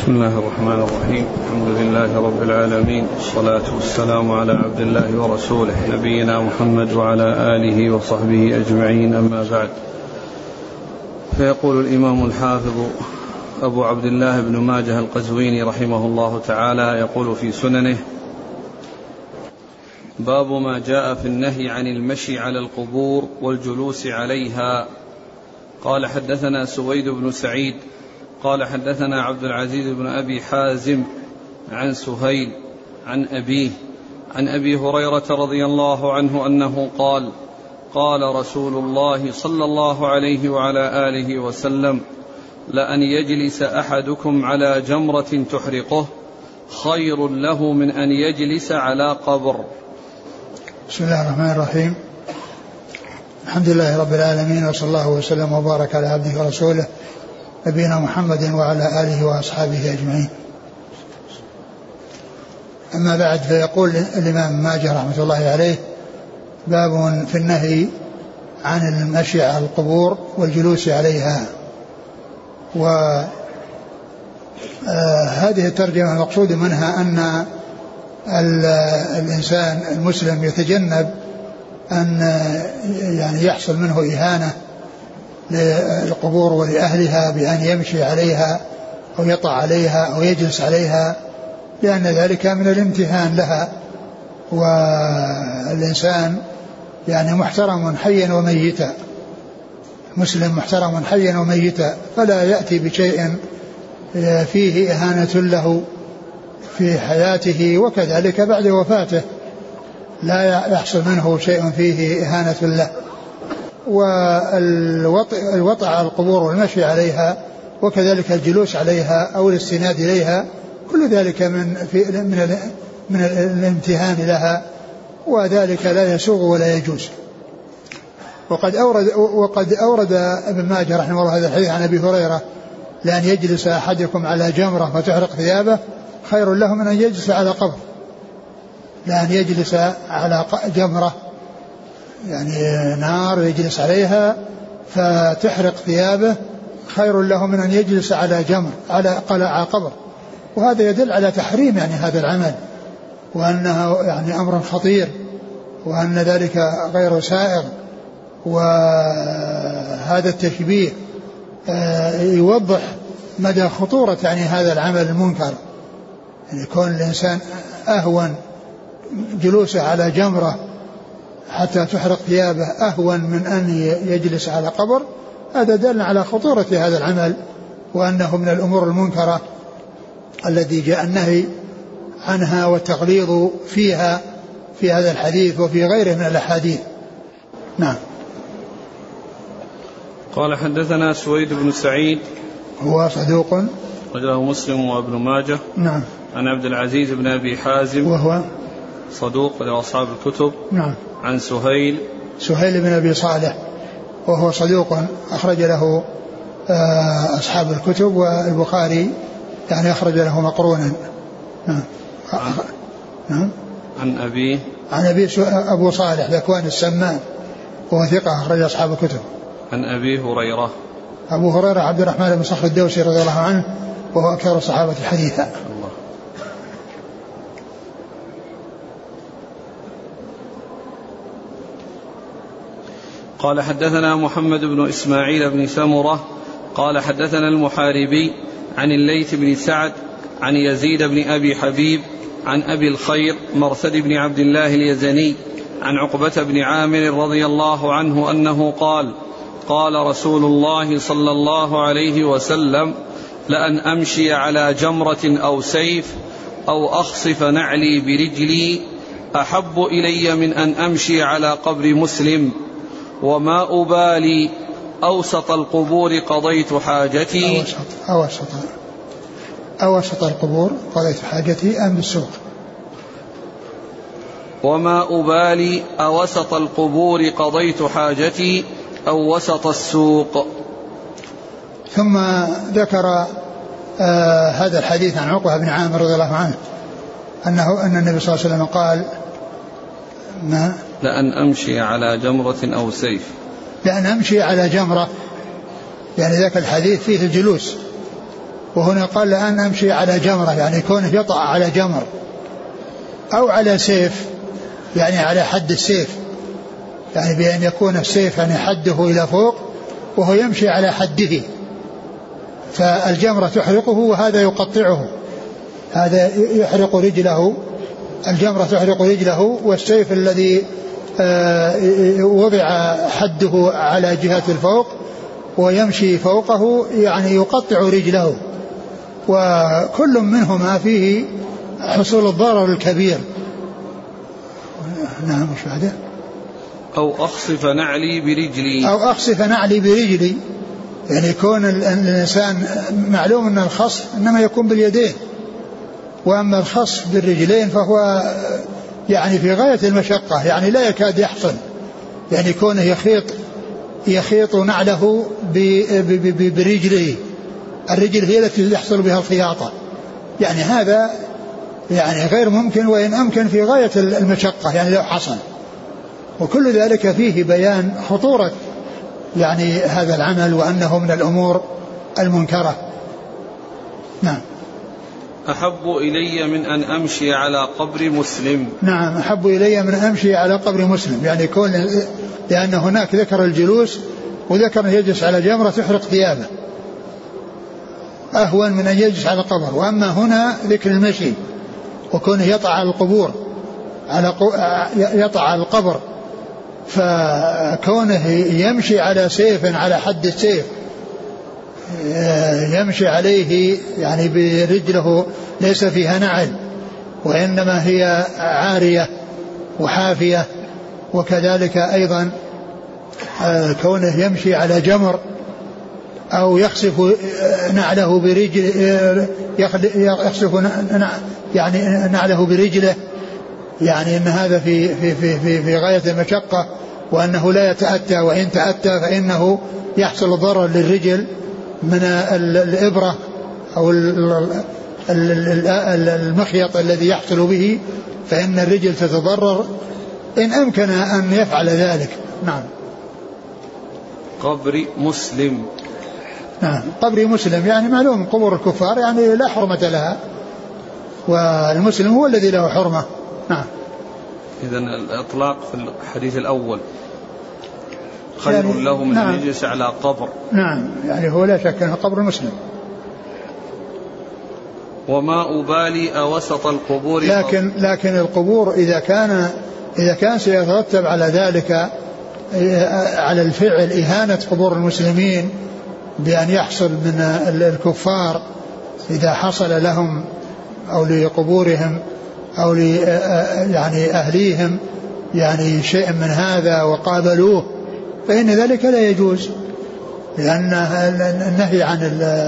بسم الله الرحمن الرحيم. الحمد لله رب العالمين، والصلاة والسلام على عبد الله ورسوله نبينا محمد وعلى آله وصحبه أجمعين، أما بعد. فيقول الإمام الحافظ أبو عبد الله بن ماجه القزويني رحمه الله تعالى، يقول في سننه: باب ما جاء في النهي عن المشي على القبور والجلوس عليها. قال: حدثنا سويد بن سعيد قال: حدثنا عبد العزيز بن أبي حازم عن سهيل عن أبيه عن أبي هريرة رضي الله عنه أنه قال: قال رسول الله صلى الله عليه وعلى آله وسلم: لأن يجلس أحدكم على جمرة تحرقه خير له من أن يجلس على قبر. بسم الله الرحمن الرحيم. الحمد لله رب العالمين، وصلى الله وسلم وبارك على عبده ورسوله نبينا محمد وعلى آله وأصحابه أجمعين. أما بعد، فيقول الإمام ماجه رحمة الله عليه: باب في النهي عن المشي على القبور والجلوس عليها. وهذه الترجمة المقصود منها أن الإنسان المسلم يتجنب أن يعني يحصل منه إهانة للقبور ولأهلها بأن يمشي عليها أو يطع عليها أو يجلس عليها، لأن ذلك من الامتهان لها. والإنسان يعني محترم حيا وميتا، مسلم محترم حيا وميتا، فلا يأتي بشيء فيه إهانة له في حياته وكذلك بعد وفاته، لا يحصل منه شيء فيه إهانة له. والوطأ على القبور والمشي عليها وكذلك الجلوس عليها أو الاستناد إليها، كل ذلك من الامتهان لها، وذلك لا يسوغ ولا يجوز. وقد أورد ابن ماجه رحمه الله هذا الحديث عن أبي هريرة: لأن يجلس أحدكم على جمرة فتحرق ثيابه خير له من أن يجلس على قبر. لأن يجلس على جمرة يعني نار يجلس عليها فتحرق ثيابه خير له من أن يجلس على جمر على قبر. وهذا يدل على تحريم يعني هذا العمل، وأنه يعني أمر خطير، وأن ذلك غير سائغ. وهذا التشبيه يوضح مدى خطورة يعني هذا العمل المنكر، يعني كون الإنسان أهون جلوسه على جمرة حتى تحرق ثيابه أهون من أن يجلس على قبر. هذا دل على خطورة هذا العمل، وأنه من الأمور المنكرة الذي جاء النهي عنها والتغليظ فيها في هذا الحديث وفي غيره من الأحاديث. نعم. قال: حدثنا سويد بن سعيد هو صدوق رجله مسلم وابن ماجه. نعم. عن عبد العزيز بن أبي حازم وهو صدوق لأصحاب الكتب. نعم. عن سهيل بن أبي صالح وهو صدوق أخرج له أصحاب الكتب، والبخاري يعني أخرج له مقرونا. نعم. نعم. عن أبي أبو صالح ذكوان السمان وهو ثقة أخرج أصحاب الكتب. عن أبي هريرة أبو هريرة عبد الرحمن بن صخر الدوسي رضي الله عنه، وهو أكثر الصحابة حديثا. قال: حدثنا محمد بن إسماعيل بن سمرة قال: حدثنا المحاربي عن الليث بن سعد عن يزيد بن أبي حبيب عن أبي الخير مرثد بن عبد الله اليزني عن عقبة بن عامر رضي الله عنه أنه قال: قال رسول الله صلى الله عليه وسلم: لأن أمشي على جمرة أو سيف أو أخصف نعلي برجلي أحب إلي من أن أمشي على قبر مسلم، وما أبالي أوسط القبور قضيت حاجتي. أوسط القبور قضيت حاجتي أم بالسوق؟ وما أبالي أوسط القبور قضيت حاجتي أو وسط السوق. ثم ذكر هذا الحديث عن عقبة بن عامر رضي الله عنه أن النبي صلى الله عليه وسلم قال: ما لأن أمشي على جمرة أو سيف. لأن أمشي على جمرة، يعني ذاك الحديث فيه الجلوس، وهنا قال لأن أمشي على جمرة، يعني كونه يطأ على جمر أو على سيف، يعني على حد السيف، يعني بأن يكون السيف يعني حده إلى فوق وهو يمشي على حده، فالجمرة تحرقه وهذا يقطعه، هذا يحرق رجله، الجمرة تحرق رجله، والسيف الذي وضع حده على جهة الفوق ويمشي فوقه يعني يقطع رجله، وكل منهما فيه حصول الضرر الكبير. نعم مش بعده. أو أخصف نعلي برجلي، أو أخصف نعلي برجلي، يعني يكون الإنسان معلوم أن الخصف إنما يكون باليدين، وأما الخصف بالرجلين فهو يعني في غاية المشقة، يعني لا يكاد يحصل، يعني كونه يخيط نعله برجله، الرجل هي التي يحصل بها الخياطة، يعني هذا يعني غير ممكن، وإن أمكن في غاية المشقة يعني لو حصل. وكل ذلك فيه بيان خطورة يعني هذا العمل وأنه من الأمور المنكرة. نعم. أحب إلي من أن أمشي على قبر مسلم. نعم أحب إلي من أن أمشي على قبر مسلم، يعني يكون لأن هناك ذكر الجلوس وذكر أن يجلس على جمرة تحرق ثيابه، أهون من أن يجلس على قبر. وأما هنا ذكر المشي وكونه يطع على القبور يطع على القبر، فكونه يمشي على سيف على حد السيف يمشي عليه يعني برجله ليس فيها نعل وإنما هي عارية وحافية، وكذلك أيضا كونه يمشي على جمر أو يخسف نعله برجله، يخسف يعني نعله برجله، يعني أن هذا في غاية المشقة، وأنه لا يتأتى، وإن تأتى فإنه يحصل ضرر للرجل من الإبرة أو المخيط الذي يحصل به، فإن الرجل تتضرر إن أمكن أن يفعل ذلك. نعم. قبر مسلم. نعم قبر مسلم، يعني معلوم قبور الكفار يعني لا حرمة لها، والمسلم هو الذي له حرمة. نعم. إذن الإطلاق في الحديث الأول خير يعني له من أن يجلس على قبر. نعم يعني هو لا شك أنه قبر مسلم. وما أبالي أوسط القبور، لكن القبور إذا كان سيترتب على ذلك على الفعل إهانة قبور المسلمين بأن يحصل من الكفار إذا حصل لهم أو لقبورهم أو يعني أهليهم يعني شيء من هذا وقابلوه، فإن ذلك لا يجوز، لأن النهي عن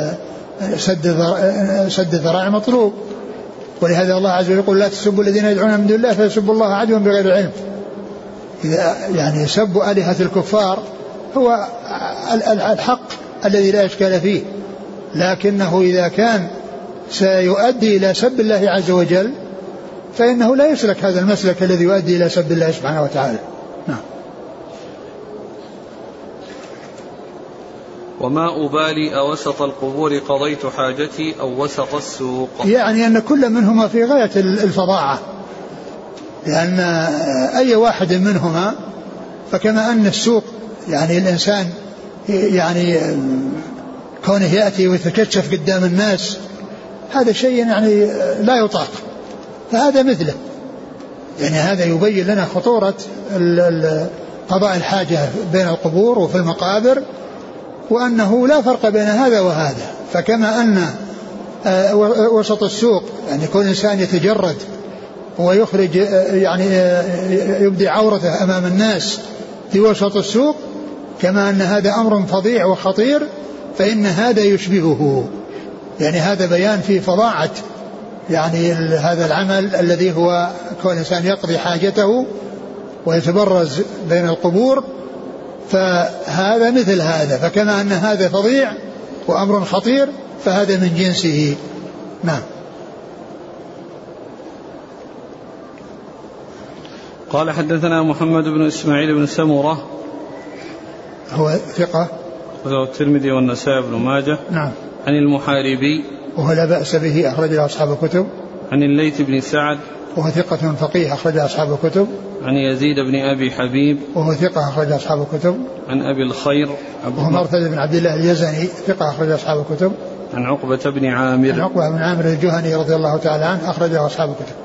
سد الذرائع مطلوب. ولهذا الله عز وجل يقول لا تسبوا الذين يدعون من دون الله فيسبوا الله عدوا بغير علم. يعني سب آلهة الكفار هو الحق الذي لا إشكال فيه، لكنه إذا كان سيؤدي إلى سب الله عز وجل فإنه لا يسلك هذا المسلك الذي يؤدي إلى سب الله سبحانه وتعالى. نعم. وما أبالي أوسط القبور قضيت حاجتي أو وسط السوق، يعني أن كل منهما في غاية الفظاعة، لأن أي واحد منهما فكما أن السوق يعني الإنسان يعني كونه يأتي ويتكشف قدام الناس هذا شيء يعني لا يطاق، فهذا مثله، يعني هذا يبين لنا خطورة قضاء الحاجة بين القبور وفي المقابر، وأنه لا فرق بين هذا وهذا. فكما أن وسط السوق يعني كل إنسان يتجرد ويخرج يعني يبدي عورته أمام الناس في وسط السوق، كما أن هذا أمر فظيع وخطير فإن هذا يشبهه، يعني هذا بيان في فظاعة يعني هذا العمل الذي هو كون الإنسان يقضي حاجته ويتبرز بين القبور، فهذا مثل هذا، فكما أن هذا فظيع وأمر خطير فهذا من جنسه. نعم. قال حدثنا محمد بن إسماعيل بن سمرة هو ثقة، وله الترمذي والنسائي بن ماجه. نعم. عن المحاربي وهو لا بأس به أخرج له أصحاب الكتب. عن الليث بن سعد وهو ثقة فقيه أخرج له أصحاب الكتب. عن يزيد بن أبي حبيب وهو ثقة أخرج له أصحاب الكتب. عن أبي الخير وهو مرثد بن عبد الله اليزني ثقة أخرج له أصحاب الكتب. عن عقبة بن عامر. عن عقبة بن عامر الجهني رضي الله تعالى عنه أخرج له أصحاب الكتب.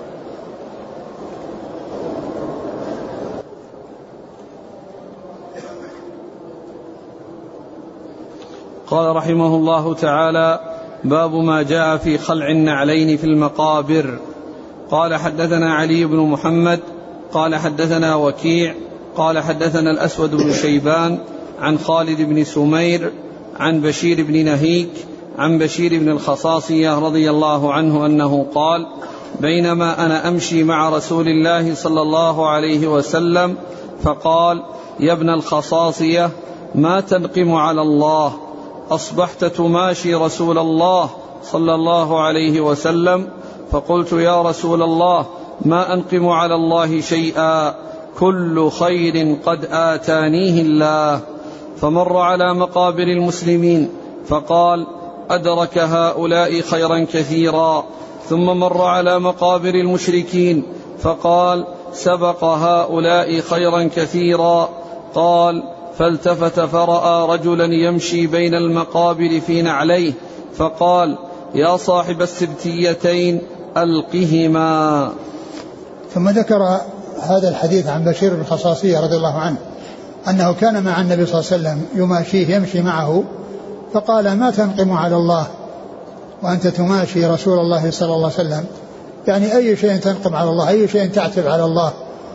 قال رحمه الله تعالى: باب ما جاء في خلع النعلين في المقابر. قال حدثنا علي بن محمد قال حدثنا وكيع قال حدثنا الأسود بن شيبان عن خالد بن سمير عن بشير بن نهيك عن بشير بن الخصاصية رضي الله عنه أنه قال: بينما أنا أمشي مع رسول الله صلى الله عليه وسلم فقال: يا ابن الخصاصية ما تنقم على الله؟ أصبحت تماشي رسول الله صلى الله عليه وسلم. فقلت: يا رسول الله ما أنقم على الله شيئا، كل خير قد آتانيه الله. فمر على مقابر المسلمين فقال: أدرك هؤلاء خيرا كثيرا. ثم مر على مقابر المشركين فقال: سبق هؤلاء خيرا كثيرا. قال: فالتفت فرأى رجلا يمشي بين المقابر في نعليه فقال: يا صاحب السبتيتين ألقهما. ثم ذكر هذا الحديث عن بشير بن الخصاصية رضي الله عنه أنه كان مع النبي صلى الله عليه وسلم يماشيه يمشي معه فقال: ما تنقم على الله وأنت تماشي رسول الله صلى الله عليه وسلم؟ يعني أي شيء تنقم على الله، أي شيء تعتب على الله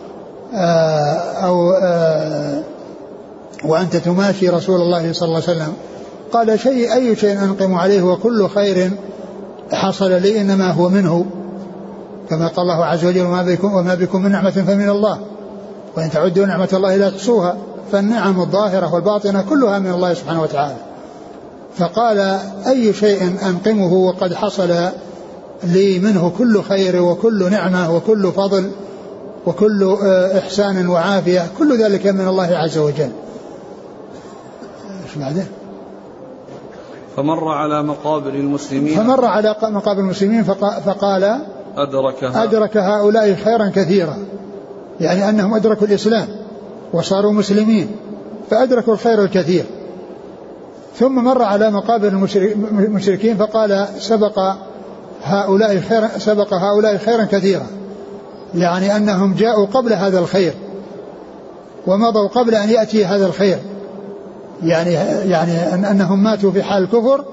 وأنت تماشي رسول الله صلى الله عليه وسلم؟ قال: أي شيء أنقم عليه وكل خير حصل لي إنما هو منه، كما قال الله عز وجل: وما بكم من نعمة فمن الله وإن تعدوا نعمة الله لا تحصوها. فالنعم الظاهرة والباطنة كلها من الله سبحانه وتعالى. فقال: أي شيء أنقمه وقد حصل لي منه كل خير وكل نعمة وكل فضل وكل إحسان وعافية، كل ذلك من الله عز وجل. ايش بعده؟ فمر على مقابر المسلمين فقال: أدرك هؤلاء خيرا كثيرا، يعني أنهم أدركوا الإسلام وصاروا مسلمين فأدركوا الخير الكثير. ثم مر على مقابر المشركين فقال: سبق هؤلاء خيرا كثيرا، يعني أنهم جاءوا قبل هذا الخير ومضوا قبل أن يأتي هذا الخير، يعني أنهم ماتوا في حال الكفر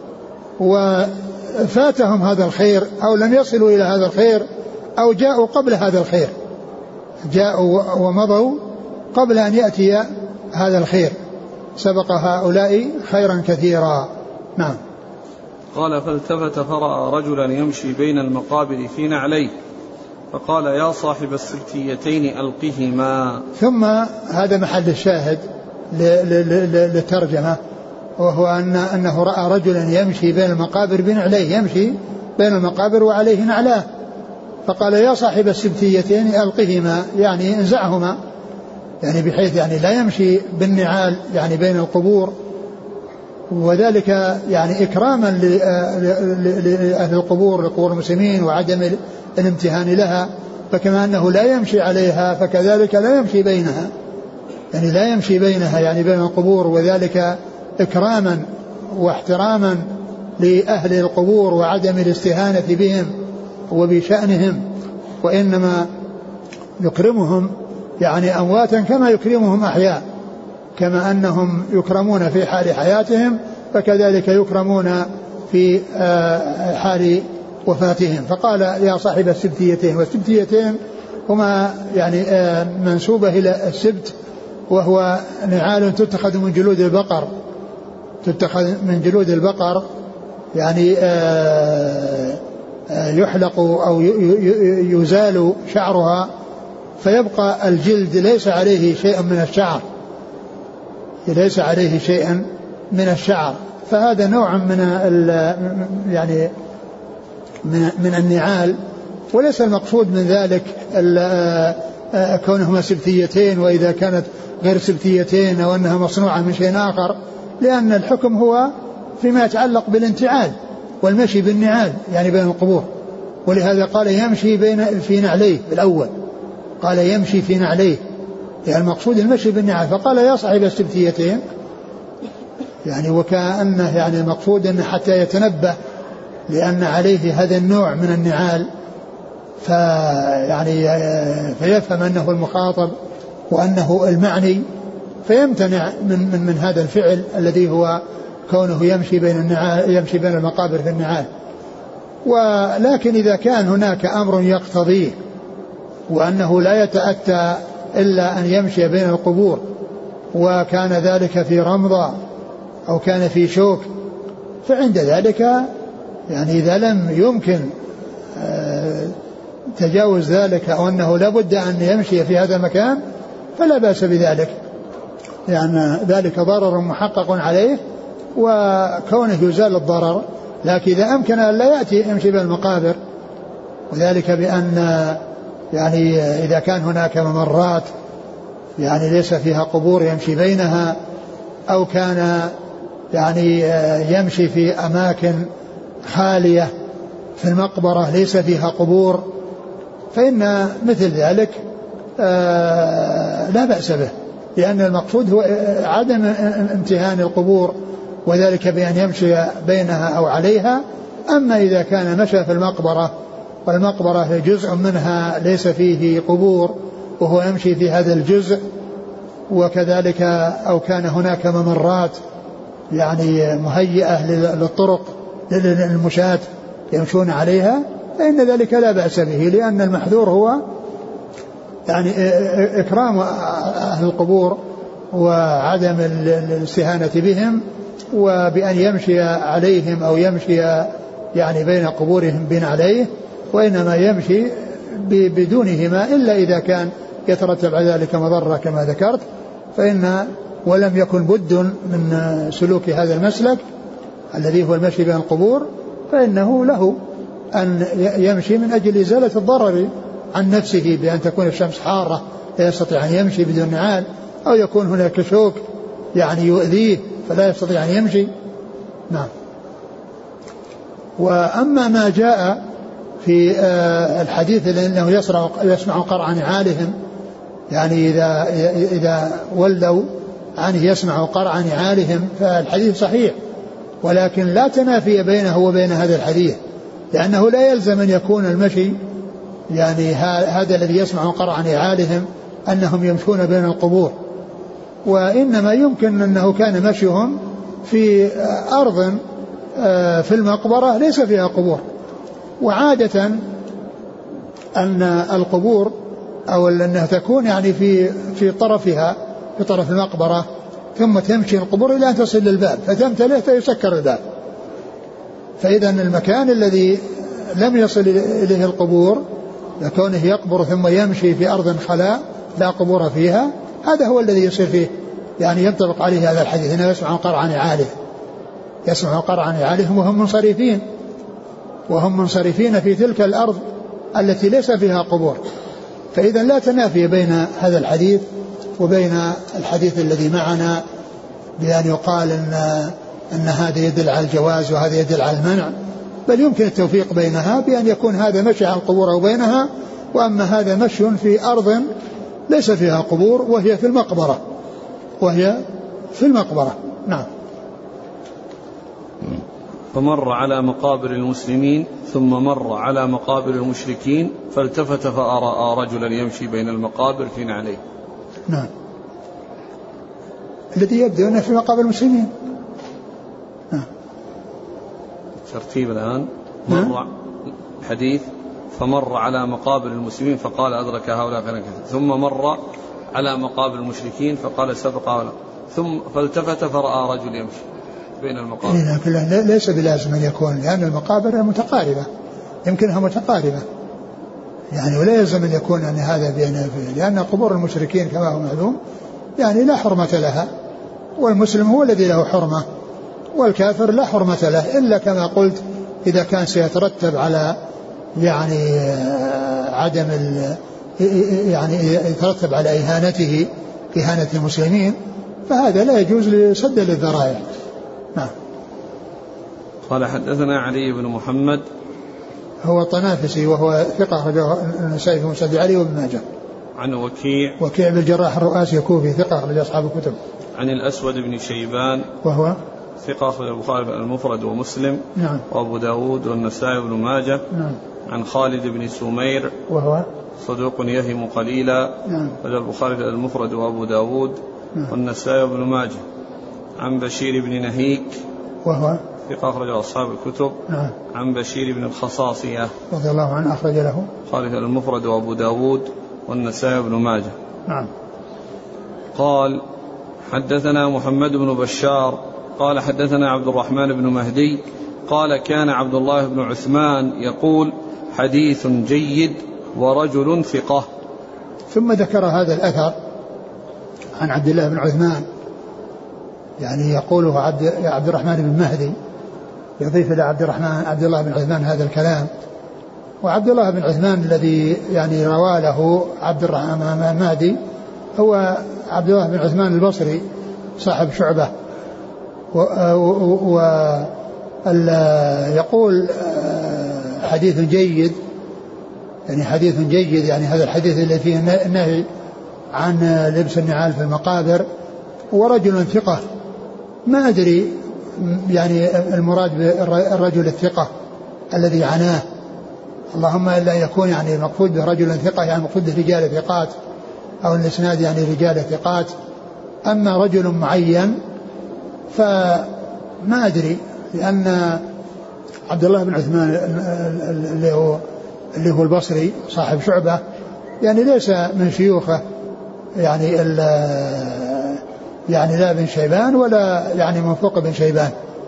وفاتهم هذا الخير أو لم يصلوا إلى هذا الخير أو جاءوا قبل هذا الخير، جاءوا ومضوا قبل أن يأتي هذا الخير. سبق هؤلاء خيرا كثيرا. نعم. قال: فالتفت فرأى رجلا يمشي بين المقابر في نعليه فقال: يا صاحب السبتيتين ألقهما. ثم هذا محل الشاهد للترجمة، وهو أنه رأى رجلا يمشي بين المقابر بنعليه، يمشي بين المقابر وعليه نعلاه، فقال: يا صاحب السبتيتين ألقهما، يعني انزعهما، يعني بحيث يعني لا يمشي بالنعال يعني بين القبور، وذلك يعني إكراما لأهل القبور لقبور المسلمين وعدم الامتهان لها. فكما أنه لا يمشي عليها فكذلك لا يمشي بينها، يعني لا يمشي بينها يعني بين القبور، وذلك إكراما واحتراما لأهل القبور وعدم الاستهانة بهم وبشأنهم، وإنما يكرمهم يعني أمواتا كما يكرمهم أحياء، كما أنهم يكرمون في حال حياتهم فكذلك يكرمون في حال وفاتهم. فقال: يا صاحب السبتيتين، والسبتيتين هما يعني منسوبة إلى السبت، وهو نعال تتخذ من جلود البقر، تتخذ من جلود البقر، يعني يحلق أو يزال شعرها فيبقى الجلد ليس عليه شيء من الشعر، ليس عليه شيء من الشعر. فهذا نوع من يعني من النعال، وليس المقصود من ذلك كونهما سبتيتين، وإذا كانت غير سبتيتين أو أنها مصنوعة من شيء آخر، لأن الحكم هو فيما يتعلق بالانتعال والمشي بالنعال يعني بين القبور. ولهذا قال يمشي في نعليه بالأول، قال يمشي في نعليه يعني المقصود المشي بالنعال. فقال يا صاحب السبتيتين يعني وكأنه يعني المقصود أنه حتى يتنبه لأن عليه هذا النوع من النعال يعني فيفهم أنه المخاطب وأنه المعني فيمتنع من هذا الفعل الذي هو كونه يمشي بين المقابر في النعال. ولكن إذا كان هناك أمر يقتضيه وأنه لا يتأتى إلا أن يمشي بين القبور وكان ذلك في رمضة أو كان في شوك فعند ذلك يعني إذا لم يمكن تجاوز ذلك أو أنه لابد أن يمشي في هذا المكان فلا بأس بذلك لأن ذلك ضرر محقق عليه وكونه يزال الضرر. لكن إذا أمكن أن لا يمشي بين المقابر وذلك بأن يعني إذا كان هناك ممرات يعني ليس فيها قبور يمشي بينها أو كان يعني يمشي في أماكن خالية في المقبرة ليس فيها قبور فإن مثل ذلك لا بأس به لأن المقصود هو عدم امتهان القبور وذلك بأن يمشي بينها أو عليها. أما إذا كان مشى في المقبرة والمقبرة جزء منها ليس فيه قبور وهو يمشي في هذا الجزء وكذلك أو كان هناك ممرات يعني مهيئة للطرق للمشاة يمشون عليها فإن ذلك لا بأس به لأن المحذور هو يعني إكرام أهل القبور وعدم الاستهانة بهم وبأن يمشي عليهم أو يمشي يعني بين قبورهم بين عليه وإنما يمشي بدونهما إلا إذا كان يترتب على ذلك مضرة كما ذكرت فإن ولم يكن بد من سلوك هذا المسلك الذي هو المشي بين القبور فإنه له أن يمشي من أجل إزالة الضرر عن نفسه بأن تكون الشمس حارة لا يستطيع أن يمشي بدون نعال أو يكون هناك شوك يعني يؤذيه فلا يستطيع أن يمشي. نعم. وأما ما جاء في الحديث أنه يسمع قرع نعالهم يعني إذا ولوا عنه يسمع قرع نعالهم فالحديث صحيح ولكن لا تنافي بينه وبين هذا الحديث لأنه لا يلزم أن يكون المشي يعني هذا الذي يسمع قرع نعالهم أنهم يمشون بين القبور وإنما يمكن أنه كان مشيهم في أرض في المقبرة ليس فيها قبور. وعادة أن القبور أو أنها تكون يعني في طرفها في طرف المقبرة ثم تمشي القبور إلى أن تصل للباب فتمتلئ فيسكر الباب. فإذا المكان الذي لم يصل إليه القبور لكونه يقبر ثم يمشي في أرض خلاء لا قبور فيها هذا هو الذي يصير فيه يعني ينطبق عليه هذا الحديث إنه يسمع قرع نعالهم يسمع قرع نعالهم وهم منصرفين في تلك الأرض التي ليس فيها قبور. فإذا لا تنافي بين هذا الحديث وبين الحديث الذي معنا بأن يقال أن هذا يدل على الجواز وهذا يدل على المنع بل يمكن التوفيق بينها بأن يكون هذا مشي على القبور أو بينها وأما هذا مشي في أرض ليس فيها قبور وهي في المقبرة. نعم. فمر على مقابر المسلمين ثم مر على مقابر المشركين فالتفت فرأى رجلا يمشي بين المقابر في نعليه. نعم. الذي يبدو أنه في مقابر المسلمين. نعم. ترتيب الآن مر الحديث فمر على مقابر المسلمين فقال أدرك هؤلاء ثم مر على مقابر المشركين فقال سبق هؤلاء ثم فالتفت فرأى رجل يمشي بين المقابر. لكن ليس بلازم أن يكون لأن المقابر متقاربة يمكنها متقاربة يعني ولا يلزم أن يكون يعني هذا بين لأن قبور المشركين كما هو معلوم يعني لا حرمة لها والمسلم هو الذي له حرمة والكافر لا حرمة له إلا كما قلت إذا كان سيترتب على يعني عدم يعني يترتب على إهانة المسلمين فهذا لا يجوز لسد للذرائع. نعم. قال حدثنا علي بن محمد هو الطنافسي وهو ثقة أخرجه النسائي في مسند علي وابن ماجه. عن وكيع بن الجراح الرؤاسي الكوفي ثقة أخرج أصحاب الكتب. عن الأسود بن شيبان وهو ثقة أخرج البخاري المفرد ومسلم. نعم. وأبو داود والنسائي بن ماجه. نعم. عن خالد بن سمير وهو صدوق يهم قليلا. نعم. أخرج البخاري المفرد وأبو داود. نعم. والنسائي بن ماجه. عن بشير بن نهيك وهو ثقة أخرج أصحاب الكتب. نعم. عن بشير بن الخصاصية رضي الله عنه أخرج له خالد المفرد وأبو داود والنسائي بن ماجه. نعم. قال حدثنا محمد بن بشار قال حدثنا عبد الرحمن بن مهدي قال كان عبد الله بن عثمان يقول حديث جيد ورجل ثقة. ثم ذكر هذا الأثر عن عبد الله بن عثمان، يعني يقوله عبد الرحمن بن مهدي، يضيف إلى عبد الله بن عثمان هذا الكلام. وعبد الله بن عثمان الذي يعني روى له عبد الرحمن بن مهدي هو عبد الله بن عثمان البصري صاحب شعبة، يقول حديث جيد، يعني حديث جيد، يعني هذا الحديث الذي فيه النهي عن لبس النعال في المقابر. ورجل ثقة، ما أدري يعني المراد بالرجل الثقة الذي عناه، اللهم إلا يكون يعني مقصود برجل ثقة يعني مقصود برجال ثقات أو الإسناد يعني رجال ثقات. أما رجل معين فما أدري، لأن عبد الله بن عثمان اللي هو البصري صاحب شعبة يعني ليس من شيوخه يعني لا بن شيبان ولا يعني من فوق بن شيبان.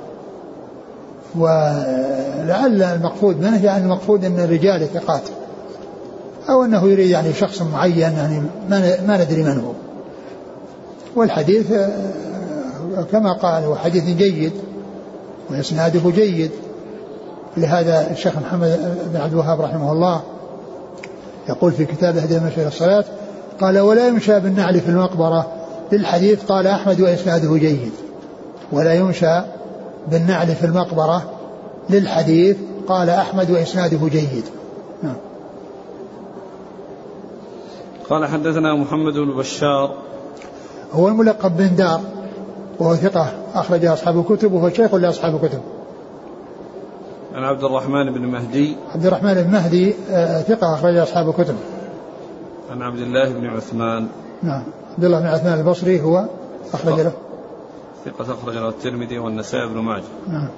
ولعل المقصود منه يعني المقصود أن الرجال ثقات، أو أنه يريد يعني شخص معين يعني ما ندري من هو. والحديث كما قال هو حديث جيد وإسناده جيد. لهذا الشيخ محمد بن عبد الوهاب رحمه الله يقول في كتابه هدي المشي إلى الصلاة قال ولا يمشى بالنعل في المقبرة. للحديث قال أحمد وإسناده جيد. ولا يمشى بالنعل في المقبرة للحديث قال أحمد وإسناده جيد. قال حدثنا محمد بن بشار هو الملقب بن دار وهو ثقة أخرج أصحاب الكتب وهو شيخ لأصحاب الكتب. عن عبد الرحمن بن مهدي عبد الرحمن بن مهدي ثقة أخرج أصحاب الكتب. عن عبد الله بن عثمان. نعم. عبد الله بن عثمان البصري هو أخرج له ثقة أخرج له الترمذي والنسائي بن ماجه. نعم.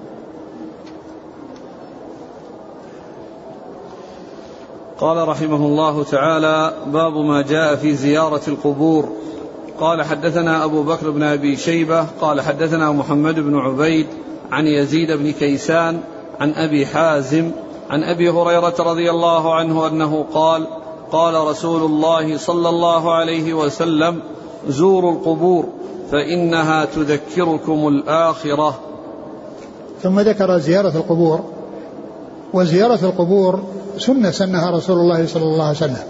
قال رحمه الله تعالى باب ما جاء في زيارة القبور. قال حدثنا أبو بكر بن أبي شيبة قال حدثنا محمد بن عبيد عن يزيد بن كيسان عن أبي حازم عن أبي هريرة رضي الله عنه أنه قال قال رسول الله صلى الله عليه وسلم زوروا القبور فإنها تذكركم الآخرة. ثم ذكر زيارة القبور. وزيارة القبور سنة سنها رسول الله صلى الله عليه وسلم.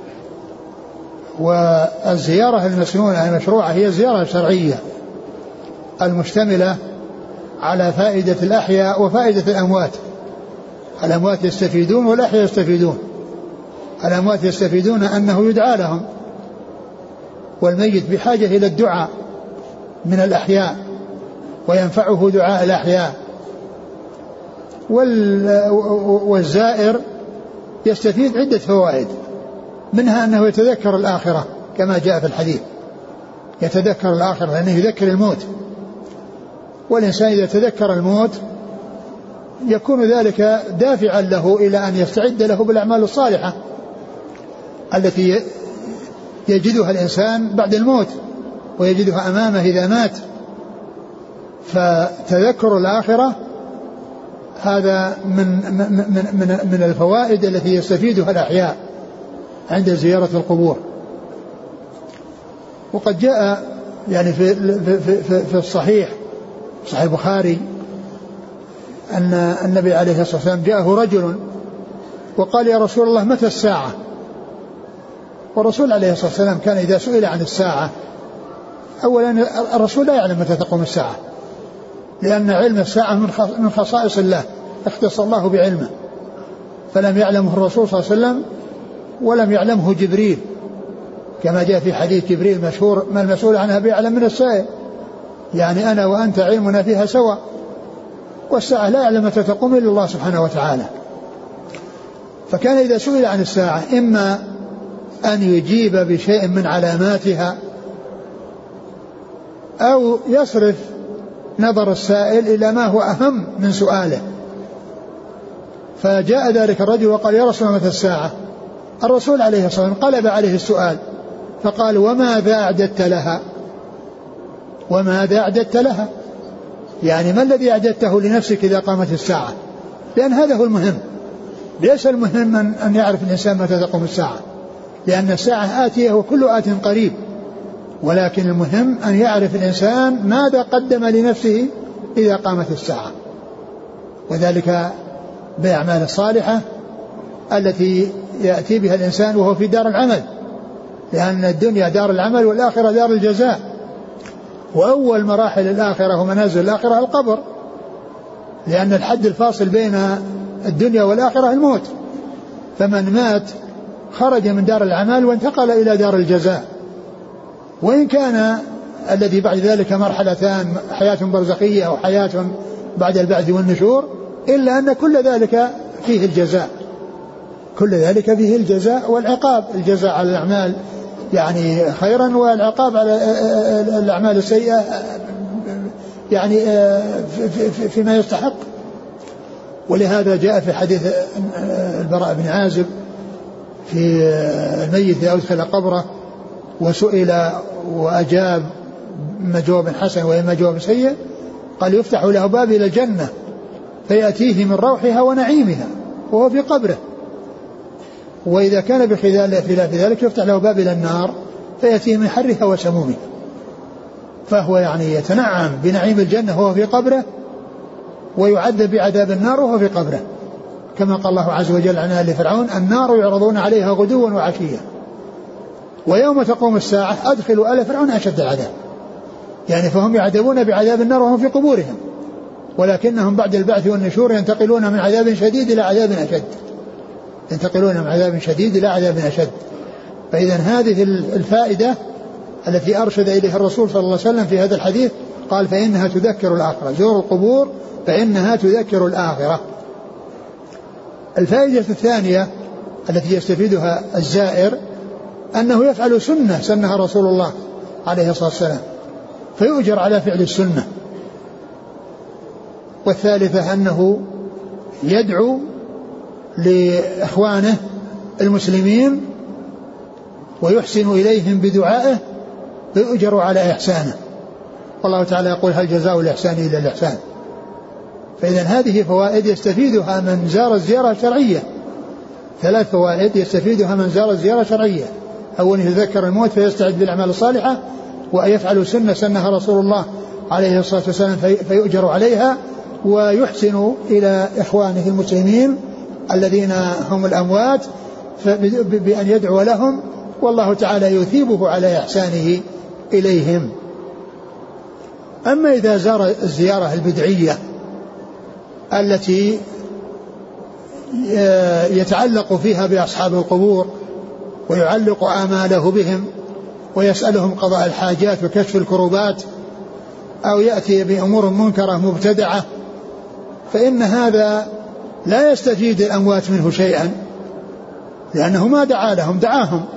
والزيارة المسنونة المشروعة هي الزيارة الشرعية المشتملة على فائدة الأحياء وفائدة الأموات. الأموات يستفيدون والأحياء يستفيدون. الأموات يستفيدون أنه يدعى لهم، والميت بحاجة إلى الدعاء من الأحياء وينفعه دعاء الأحياء. والزائر يستفيد عدة فوائد، منها أنه يتذكر الآخرة كما جاء في الحديث، يتذكر الآخرة لأنه يذكر الموت. والإنسان إذا تذكر الموت يكون ذلك دافعا له إلى أن يستعد له بالأعمال الصالحة التي يجدها الإنسان بعد الموت ويجدها أمامه إذا مات. فتذكر الآخرة هذا من الفوائد التي يستفيدها الأحياء عند زيارة القبور. وقد جاء يعني في الصحيح صحيح البخاري أن النبي عليه الصلاة والسلام جاءه رجل وقال يا رسول الله متى الساعة؟ والرسول عليه الصلاة والسلام كان إذا سئل عن الساعة أولا الرسول لا يعلم متى تقوم الساعة، لأن علم الساعة من خصائص الله، اختص الله بعلمه، فلم يعلمه الرسول صلى الله عليه وسلم ولم يعلمه جبريل، كما جاء في حديث جبريل مشهور: ما المسؤول عنها بأعلم من السائل. يعني أنا وأنت علمنا فيها سواء، والساعة لا يعلم متى تقوم إلا الله سبحانه وتعالى. فكان إذا سئل عن الساعة إما أن يجيب بشيء من علاماتها أو يصرف نظر السائل إلى ما هو أهم من سؤاله. فجاء ذلك الرجل وقال: يا رسول الله متى الساعة؟ الرسول عليه الصلاة والسلام قلب عليه السؤال فقال: وماذا أعددت لها؟ وماذا أعددت لها؟ يعني ما الذي أعددته لنفسك إذا قامت الساعة؟ لأن هذا هو المهم. ليس المهم أن يعرف الإنسان متى تقوم الساعة، لأن الساعة آتية وكل آت قريب، ولكن المهم أن يعرف الإنسان ماذا قدم لنفسه إذا قامت الساعة، وذلك بالأعمال الصالحة التي يأتي بها الإنسان وهو في دار العمل، لأن الدنيا دار العمل والآخرة دار الجزاء، وأول مراحل الآخرة ومنازل الآخرة القبر، لأن الحد الفاصل بين الدنيا والآخرة الموت، فمن مات خرج من دار العمل وانتقل إلى دار الجزاء. وإن كان الذي بعد ذلك مرحلتان: حياة برزخية أو حياة بعد البعث والنشور، إلا أن كل ذلك فيه الجزاء، كل ذلك فيه الجزاء والعقاب، الجزاء على الأعمال يعني خيرا، والعقاب على الأعمال السيئة يعني فيما يستحق. ولهذا جاء في حديث البراء بن عازب في الميت إذا أدخل قبره وسئل وأجاب إما جواب حسن وإما جواب سيء، قال: يفتح له باب إلى الجنة فيأتيه من روحها ونعيمها وهو في قبره، وإذا كان بخلاف ذلك يفتح له باب إلى النار فيأتيه من حرها وسمومها. فهو يعني يتنعم بنعيم الجنة وهو في قبره، ويعذب بعذاب النار وهو في قبره، كما قال الله عز وجل عن آل فرعون: النار يعرضون عليها غدوا وعشيا ويوم تقوم الساعة أدخلوا آل فرعون أشد العذاب. يعني فهم يعذبون بعذاب النار وهم في قبورهم، ولكنهم بعد البعث والنشور ينتقلون من عذاب شديد إلى عذاب أشد، ينتقلون من عذاب شديد إلى عذاب أشد. فإذا هذه الفائدة التي أرشد إليها الرسول صلى الله عليه وسلم في هذا الحديث، قال: فإنها تذكر الآخرة، زوروا القبور فإنها تذكر الآخرة. الفائدة الثانية التي يستفيدها الزائر أنه يفعل سنة سنها رسول الله عليه الصلاة والسلام فيؤجر على فعل السنة. والثالثة أنه يدعو لإخوانه المسلمين ويحسن إليهم بدعائه فيؤجر على إحسانه، والله تعالى يقول: هل جزاء الإحسان إلا الإحسان. فإذا هذه فوائد يستفيدها من زار الزيارة الشرعية، 3 فوائد يستفيدها من زار الزيارة الشرعية: أولا يتذكر الموت فيستعد بالأعمال الصالحة، ويفعل سنة سنها رسول الله عليه الصلاة والسلام فيؤجر عليها، ويحسن إلى إخوانه المسلمين الذين هم الأموات بأن يدعو لهم، والله تعالى يثيبه على إحسانه إليهم. أما إذا زار الزيارة البدعية التي يتعلق فيها بأصحاب القبور ويعلق آماله بهم ويسألهم قضاء الحاجات وكشف الكروبات، أو يأتي بأمور منكرة مبتدعة، فإن هذا لا يستفيد الأموات منه شيئا، لأنه ما دعا لهم، دعاهم،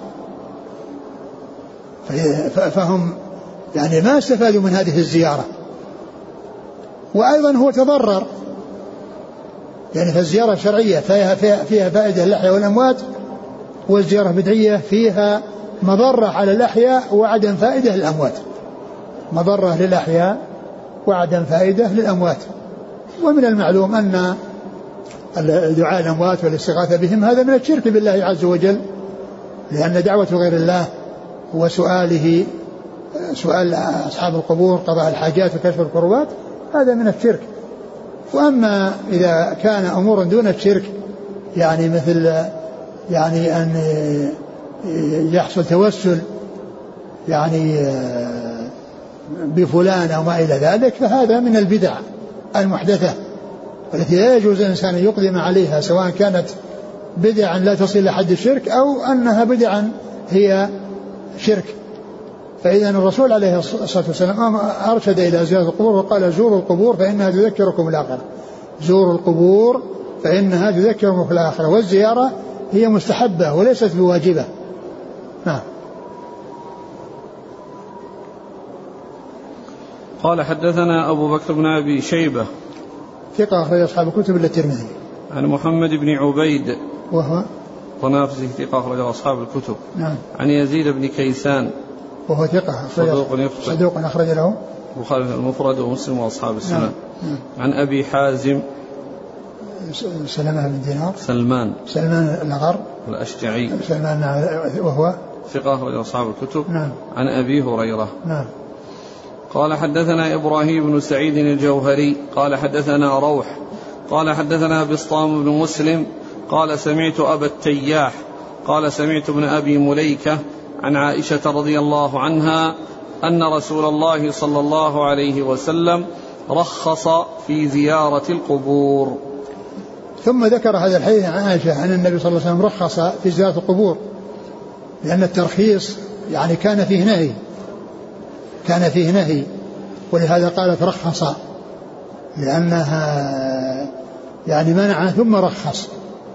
فهم يعني ما استفادوا من هذه الزيارة. وأيضا هو تضرر، يعني فالزيارة الشرعية فيها فائدة للأحياء والأموات، والزيارة البدعية فيها مضرة على الأحياء وعدم فائدة للأموات، مضرة للأحياء وعدم فائدة للأموات. ومن المعلوم أن دعاء الأموات والاستغاثة بهم هذا من الشرك بالله عز وجل، لأن دعوة غير الله وسؤال أصحاب القبور قضاء الحاجات وكشف الكروبات هذا من الشرك. وأما إذا كان أمور دون الشرك، يعني مثل يعني أن يحصل توسل يعني بفلان أو ما إلى ذلك، فهذا من البدع المحدثة التي لا يجوز الإنسان أن يقدم عليها، سواء كانت بدعا لا تصل لحد الشرك أو أنها بدعا هي شرك. فإذا الرسول عليه الصلاة والسلام أرشد إلى زيارة القبور وقال زوروا القبور فإنها تذكركم الآخرة، زوروا القبور فإنها تذكركم في الآخرة، والزيارة هي مستحبة وليست بواجبة. نعم. قال حدثنا أبو بكر بن أبي شيبة ثقة أخرج أصحاب الكتب إلا الترمذي. عن محمد بن عبيد وهو طنافسي ثقة أخرج أصحاب الكتب. نعم. عن يزيد بن كيسان وهو ثقة صدوق أخرج له البخاري المفرد ومسلم وأصحاب السنن. نعم. عن أبي حازم سلمان بن دينار سلمان الأغر الأشجعي وهو ثقة أخرج أصحاب الكتب. نعم. عن أبي هريرة. نعم. قال حدثنا إبراهيم بن سعيد الجوهري قال حدثنا روح قال حدثنا بسطام بن مسلم قال سمعت أبا التياح قال سمعت ابن أبي مليكة عن عائشة رضي الله عنها أن رسول الله صلى الله عليه وسلم رخص في زيارة القبور. ثم ذكر هذا الحديث عن عائشة أن النبي صلى الله عليه وسلم رخص في زيارة القبور، لأن الترخيص يعني كان فيه نهي ولهذا قالت رخص، لأنها يعني منع ثم رخص،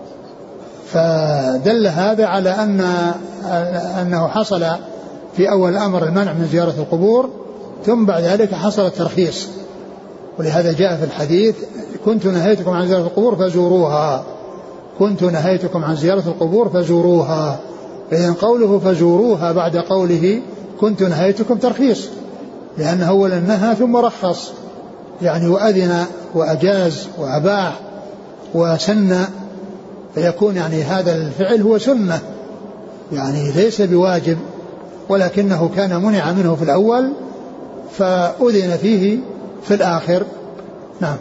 فدل هذا على أنه حصل في أول الأمر المنع من زيارة القبور، ثم بعد ذلك حصل الترخيص، ولهذا جاء في الحديث كنت نهيتكم عن زيارة القبور فزوروها، كنت نهيتكم عن زيارة القبور فزوروها. فإذن قوله فزوروها بعد قوله كنت نهيتكم ترخيص، لأنه أولا نهى ثم رخص، يعني وأذن وأجاز وأباح وسن، فيكون يعني هذا الفعل هو سنة يعني ليس بواجب، ولكنه كان منع منه في الأول فأذن فيه في الآخر. نعم.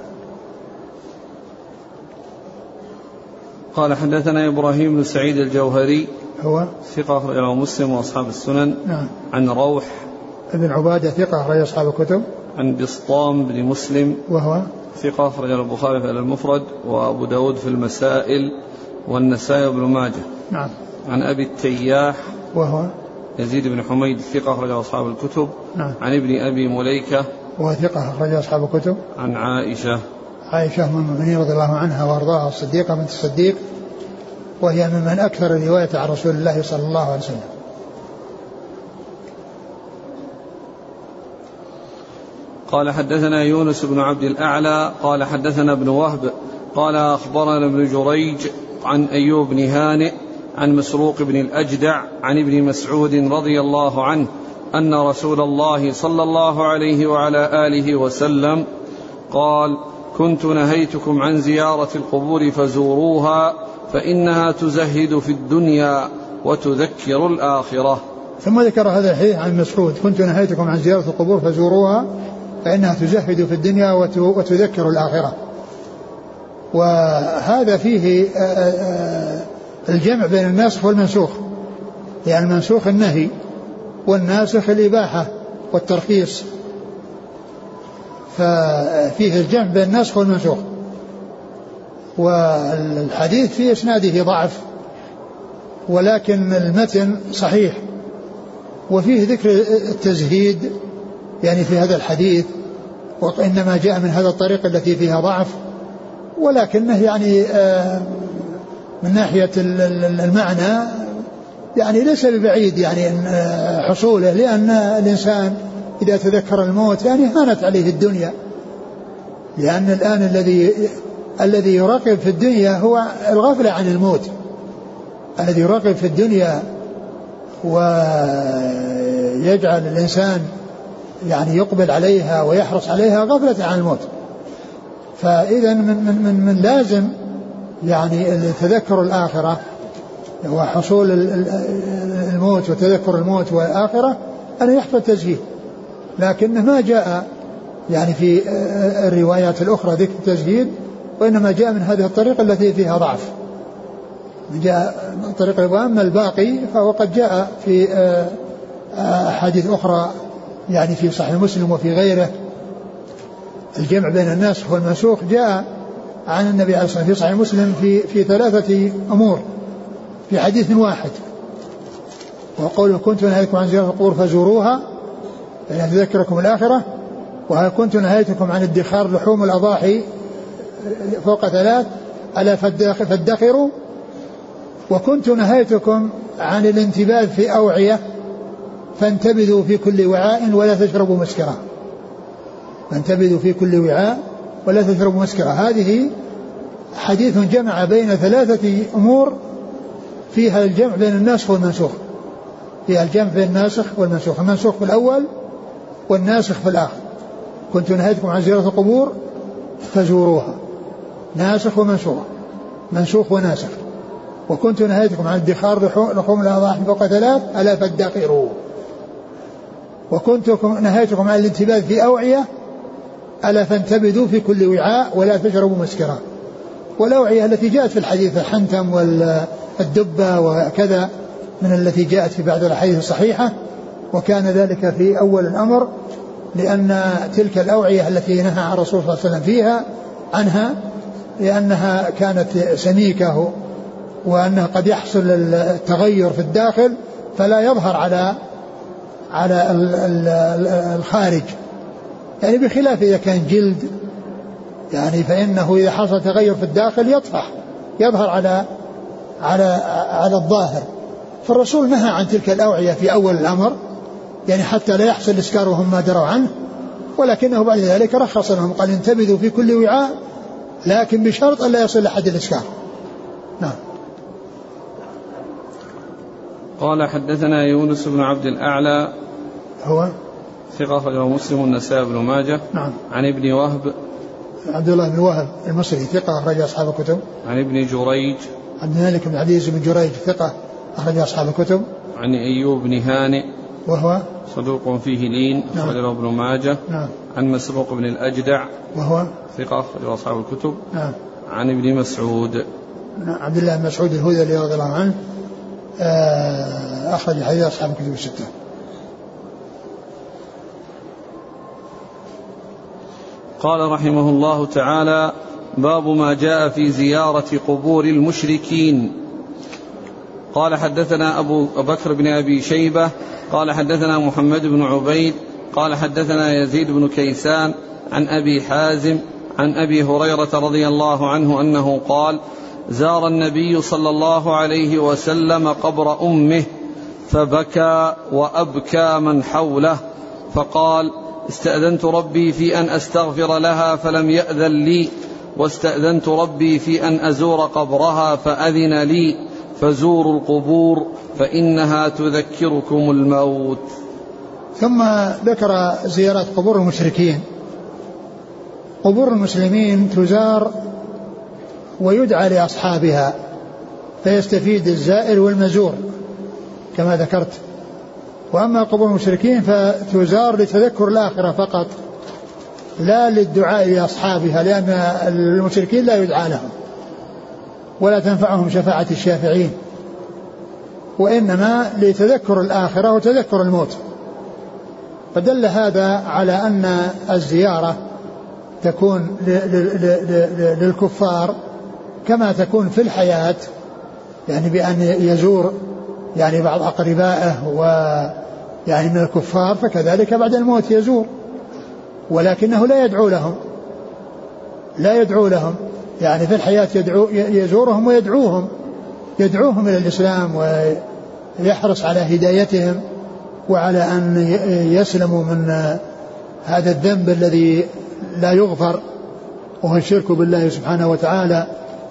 قال حدثنا إبراهيم بن سعيد الجوهري هو ثقة أخرج له مسلم وأصحاب السنن. نعم. عن روح ابن عبادة ثقة أخرج أصحاب الكتب. عن بسطام بن مسلم وهو ثقة أخرج له البخاري في المفرد وأبو داود في المسائل والنسائي وابن ماجه. نعم. عن أبي التياح وهو يزيد بن حميد ثقة أخرج أصحاب الكتب. نعم. عن ابن أبي مليكة وهو ثقة أخرج أصحاب الكتب. عن عائشة أم المؤمنين رضي الله عنها وأرضاها الصديقة بنت الصديق، وهي ممن أكثر الرواية عن رسول الله صلى الله عليه وسلم. قال حدثنا يونس بن عبد الأعلى قال حدثنا ابن وهب قال أخبرنا ابن جريج عن أيوب بن هانئ عن مسروق بن الأجدع عن ابن مسعود رضي الله عنه أن رسول الله صلى الله عليه وعلى آله وسلم قال كنت نهيتكم عن زيارة القبور فزوروها فإنها تزهد في الدنيا وتذكر الآخرة. ثم ذكر هذا الحديث عن مسعود كنت نهيتكم عن زيارة القبور فزوروها فإنها تزهد في الدنيا وتذكر الآخرة. وهذا فيه الجمع بين الناسخ والمنسوخ، يعني المنسوخ النهي والناسخ الإباحة والترخيص، ففيه الجمع بين الناسخ والمنسوخ. والحديث في إسناده ضعف ولكن المتن صحيح، وفيه ذكر التزهيد يعني في هذا الحديث، وإنما جاء من هذا الطريق التي فيها ضعف، ولكنه يعني من ناحية المعنى يعني ليس ببعيد يعني حصوله، لأن الإنسان إذا تذكر الموت يعني هانت عليه الدنيا، لأن الآن الذي يراقب في الدنيا هو الغفلة عن الموت، الذي يراقب في الدنيا ويجعل الإنسان يعني يقبل عليها ويحرص عليها غفلة عن الموت. فإذا من لازم يعني تذكر الآخرة وحصول الموت وتذكر الموت والآخرة أن يحفظ التزهيد، لكنه ما جاء يعني في الروايات الأخرى ذكر التزهيد، وإنما جاء من هذه الطريقة التي فيها ضعف، جاء من طريق. وأما الباقي فهو قد جاء في أحاديث أخرى يعني في صحيح مسلم وفي غيره الجمع بين الناسخ والمنسوخ جاء عن النبي عليه الصلاة والسلام في صحيح مسلم في 3 أمور في حديث واحد. وقوله كنت نهيتكم عن زيارة القبور فزوروها يعني تذكركم الآخرة. وها كنت نهيتكم عن ادخار لحوم الأضاحي فوق 3 ألا فادخروا. وكنت نهيتكم عن الانتباذ في أوعية فانتبذوا في كل وعاء ولا تشربوا مسكرا. فانتبذوا في كل وعاء ولا تشربوا مسكرا. هذه حديث جمع بين 3 أمور فيها الجمع بين الناسخ والمنسوخ. فيها الجمع بين الناسخ والمنسوخ. المنسوخ في الأول والناسخ في الآخر. كنت نهيتكم عن زيارة القبور فزوروها ناسخ ومنسوخ منسوخ وناسخ. وكنت نهيتكم عن ادخار لحوم الأضاحي فوق 3 ألا فادخروا. وكنت نهيتكم عن الانتباذ في أوعية ألا فانتبذوا في كل وعاء ولا تشربوا مسكرا. والأوعية التي جاءت في الحديث الحنتم والدبة وكذا من التي جاءت في بعض الأحاديث الصحيحة. وكان ذلك في أول الأمر لأن تلك الأوعية التي نهى عن الرسول صلى الله عليه وسلم فيها عنها لأنها كانت سميكة وأنه قد يحصل التغير في الداخل فلا يظهر على الخارج يعني بخلاف إذا كان جلد يعني فإنه إذا حصل تغير في الداخل يظهر على الظاهر. فالرسول نهى عن تلك الأوعية في أول الأمر يعني حتى لا يحصل الإسكار وهم ما دروا عنه. ولكنه بعد ذلك رخص لهم قال انتبذوا في كل وعاء لكن بشرط أن لا يصل لحد الإسكار. نعم. قال حدثنا يونس بن عبد الأعلى هو ثقة أخرجه مسلم والنسائي بن ماجه. نعم. عن ابن وهب عبد الله بن وهب المصري ثقة أخرج أصحاب الكتب. عن ابن جريج عبد الملك بن عبد بن جريج ثقة أخرج أصحاب الكتب. عن أيوب بن هانئ وهو صدوق فيه لين أخرجه ابن ماجه. نعم. عن مسروق بن الأجدع وهو ثقة أخرجه أصحاب الكتب. نعم. عن ابن مسعود عبد الله بن مسعود الهذلي رضي الله عنه أخرج حديث أصحاب الكتب 6. قال رحمه الله تعالى باب ما جاء في زيارة قبور المشركين. قال حدثنا أبو بكر بن أبي شيبة قال حدثنا محمد بن عبيد قال حدثنا يزيد بن كيسان عن أبي حازم عن أبي هريرة رضي الله عنه أنه قال زار النبي صلى الله عليه وسلم قبر أمه فبكى وأبكى من حوله فقال استأذنت ربي في أن أستغفر لها فلم يأذن لي واستأذنت ربي في أن أزور قبرها فأذن لي فزوروا القبور فإنها تذكركم الموت. ثم ذكر زيارة قبور المشركين. قبور المسلمين تزار ويدعى لأصحابها فيستفيد الزائر والمزور كما ذكرت. وأما قبور المشركين فتزار لتذكر الآخرة فقط لا للدعاء لأصحابها لأن المشركين لا يدعى لهم ولا تنفعهم شفاعة الشافعين وإنما لتذكر الآخرة وتذكر الموت. فدل هذا على أن الزيارة تكون للكفار كما تكون في الحياة يعني بأن يزور يعني بعض أقربائه ويعني من الكفار فكذلك بعد الموت يزور ولكنه لا يدعو لهم يعني في الحياة يزورهم يدعوهم إلى الإسلام ويحرص على هدايتهم وعلى أن يسلموا من هذا الذنب الذي لا يغفر وهو الشرك بالله سبحانه وتعالى.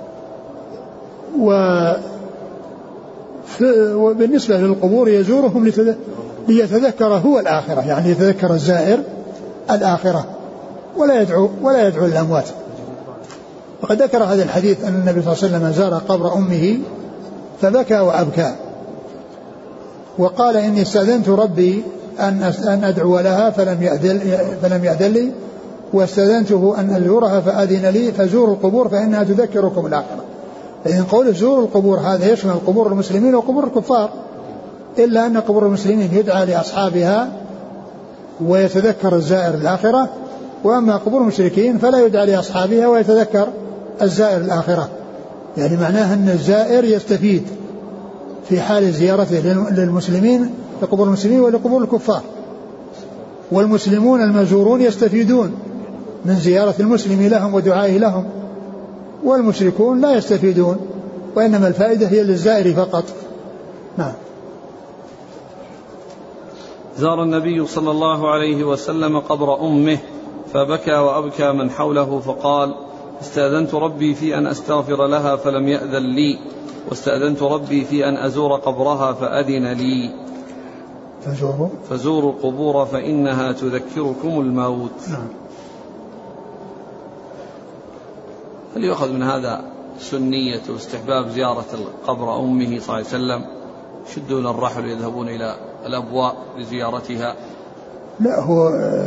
وبالنسبة للقبور يزورهم ليتذكر هو الآخرة يعني يتذكر الزائر الآخرة ولا يدعو الأموات. وقد ذكر هذا الحديث أن النبي صلى الله عليه وسلم زار قبر أمه فبكى وأبكى وقال إني استأذنت ربي أن أدعو لها فلم يأذن لي واستأذنته أن أزورها فأذن لي فزوروا القبور فإنها تذكركم الآخرة. لأن قوله زوروا القبور هذا يشمل قبور المسلمين وقبور الكفار إلا أن قبور المسلمين يدعى لأصحابها ويتذكر الزائر الآخرة، وأما قبور المشركين فلا يدعى لأصحابها ويتذكر الزائر الآخرة. يعني معناه أن الزائر يستفيد في حال زيارته للمسلمين لقبور المسلمين ولقبور الكفار، والمسلمون المزورون يستفيدون من زيارة المسلم لهم ودعائه لهم، والمشركون لا يستفيدون، وإنما الفائدة هي للزائر فقط. نعم. زار النبي صلى الله عليه وسلم قبر أمه فبكى وأبكى من حوله فقال: استأذنت ربي في أن أستغفر لها فلم يأذن لي، واستأذنت ربي في أن أزور قبرها فأذن لي. فزوروا القبور فإنها تذكركم الموت. نعم. هل يؤخذ من هذا سنية واستحباب زيارة قبر أمه صلى الله عليه وسلم، يشدون الرحل ويذهبون إلى الأبواء لزيارتها؟ لا، هو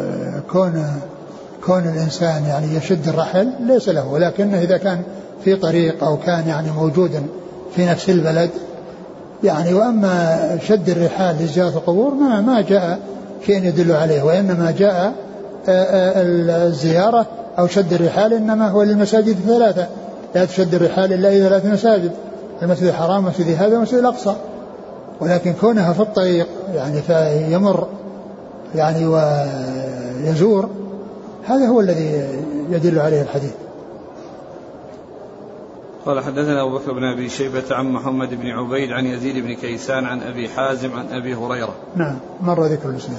كون الإنسان يعني يشد الرحل ليس له، ولكنه إذا كان في طريق أو كان يعني موجودا في نفس البلد يعني. وأما شد الرحال لزيارة القبور ما جاء شيء يدل عليه، وإنما جاء الزيارة أو شد الرحال إنما هو للمساجد الثلاثة، لا تشد الرحال إلا إلى 3 مساجد: المسجد الحرام والمسجد هذا والمسجد الأقصى. ولكن كونها في الطريق يعني فيمر يعني ويزور، هذا هو الذي يدل عليه الحديث. قال: حدثنا أبو بكر بن أبي شيبة عن محمد بن عبيد عن يزيد بن كيسان عن أبي حازم عن أبي هريرة. نعم، مر ذكر الإسناد.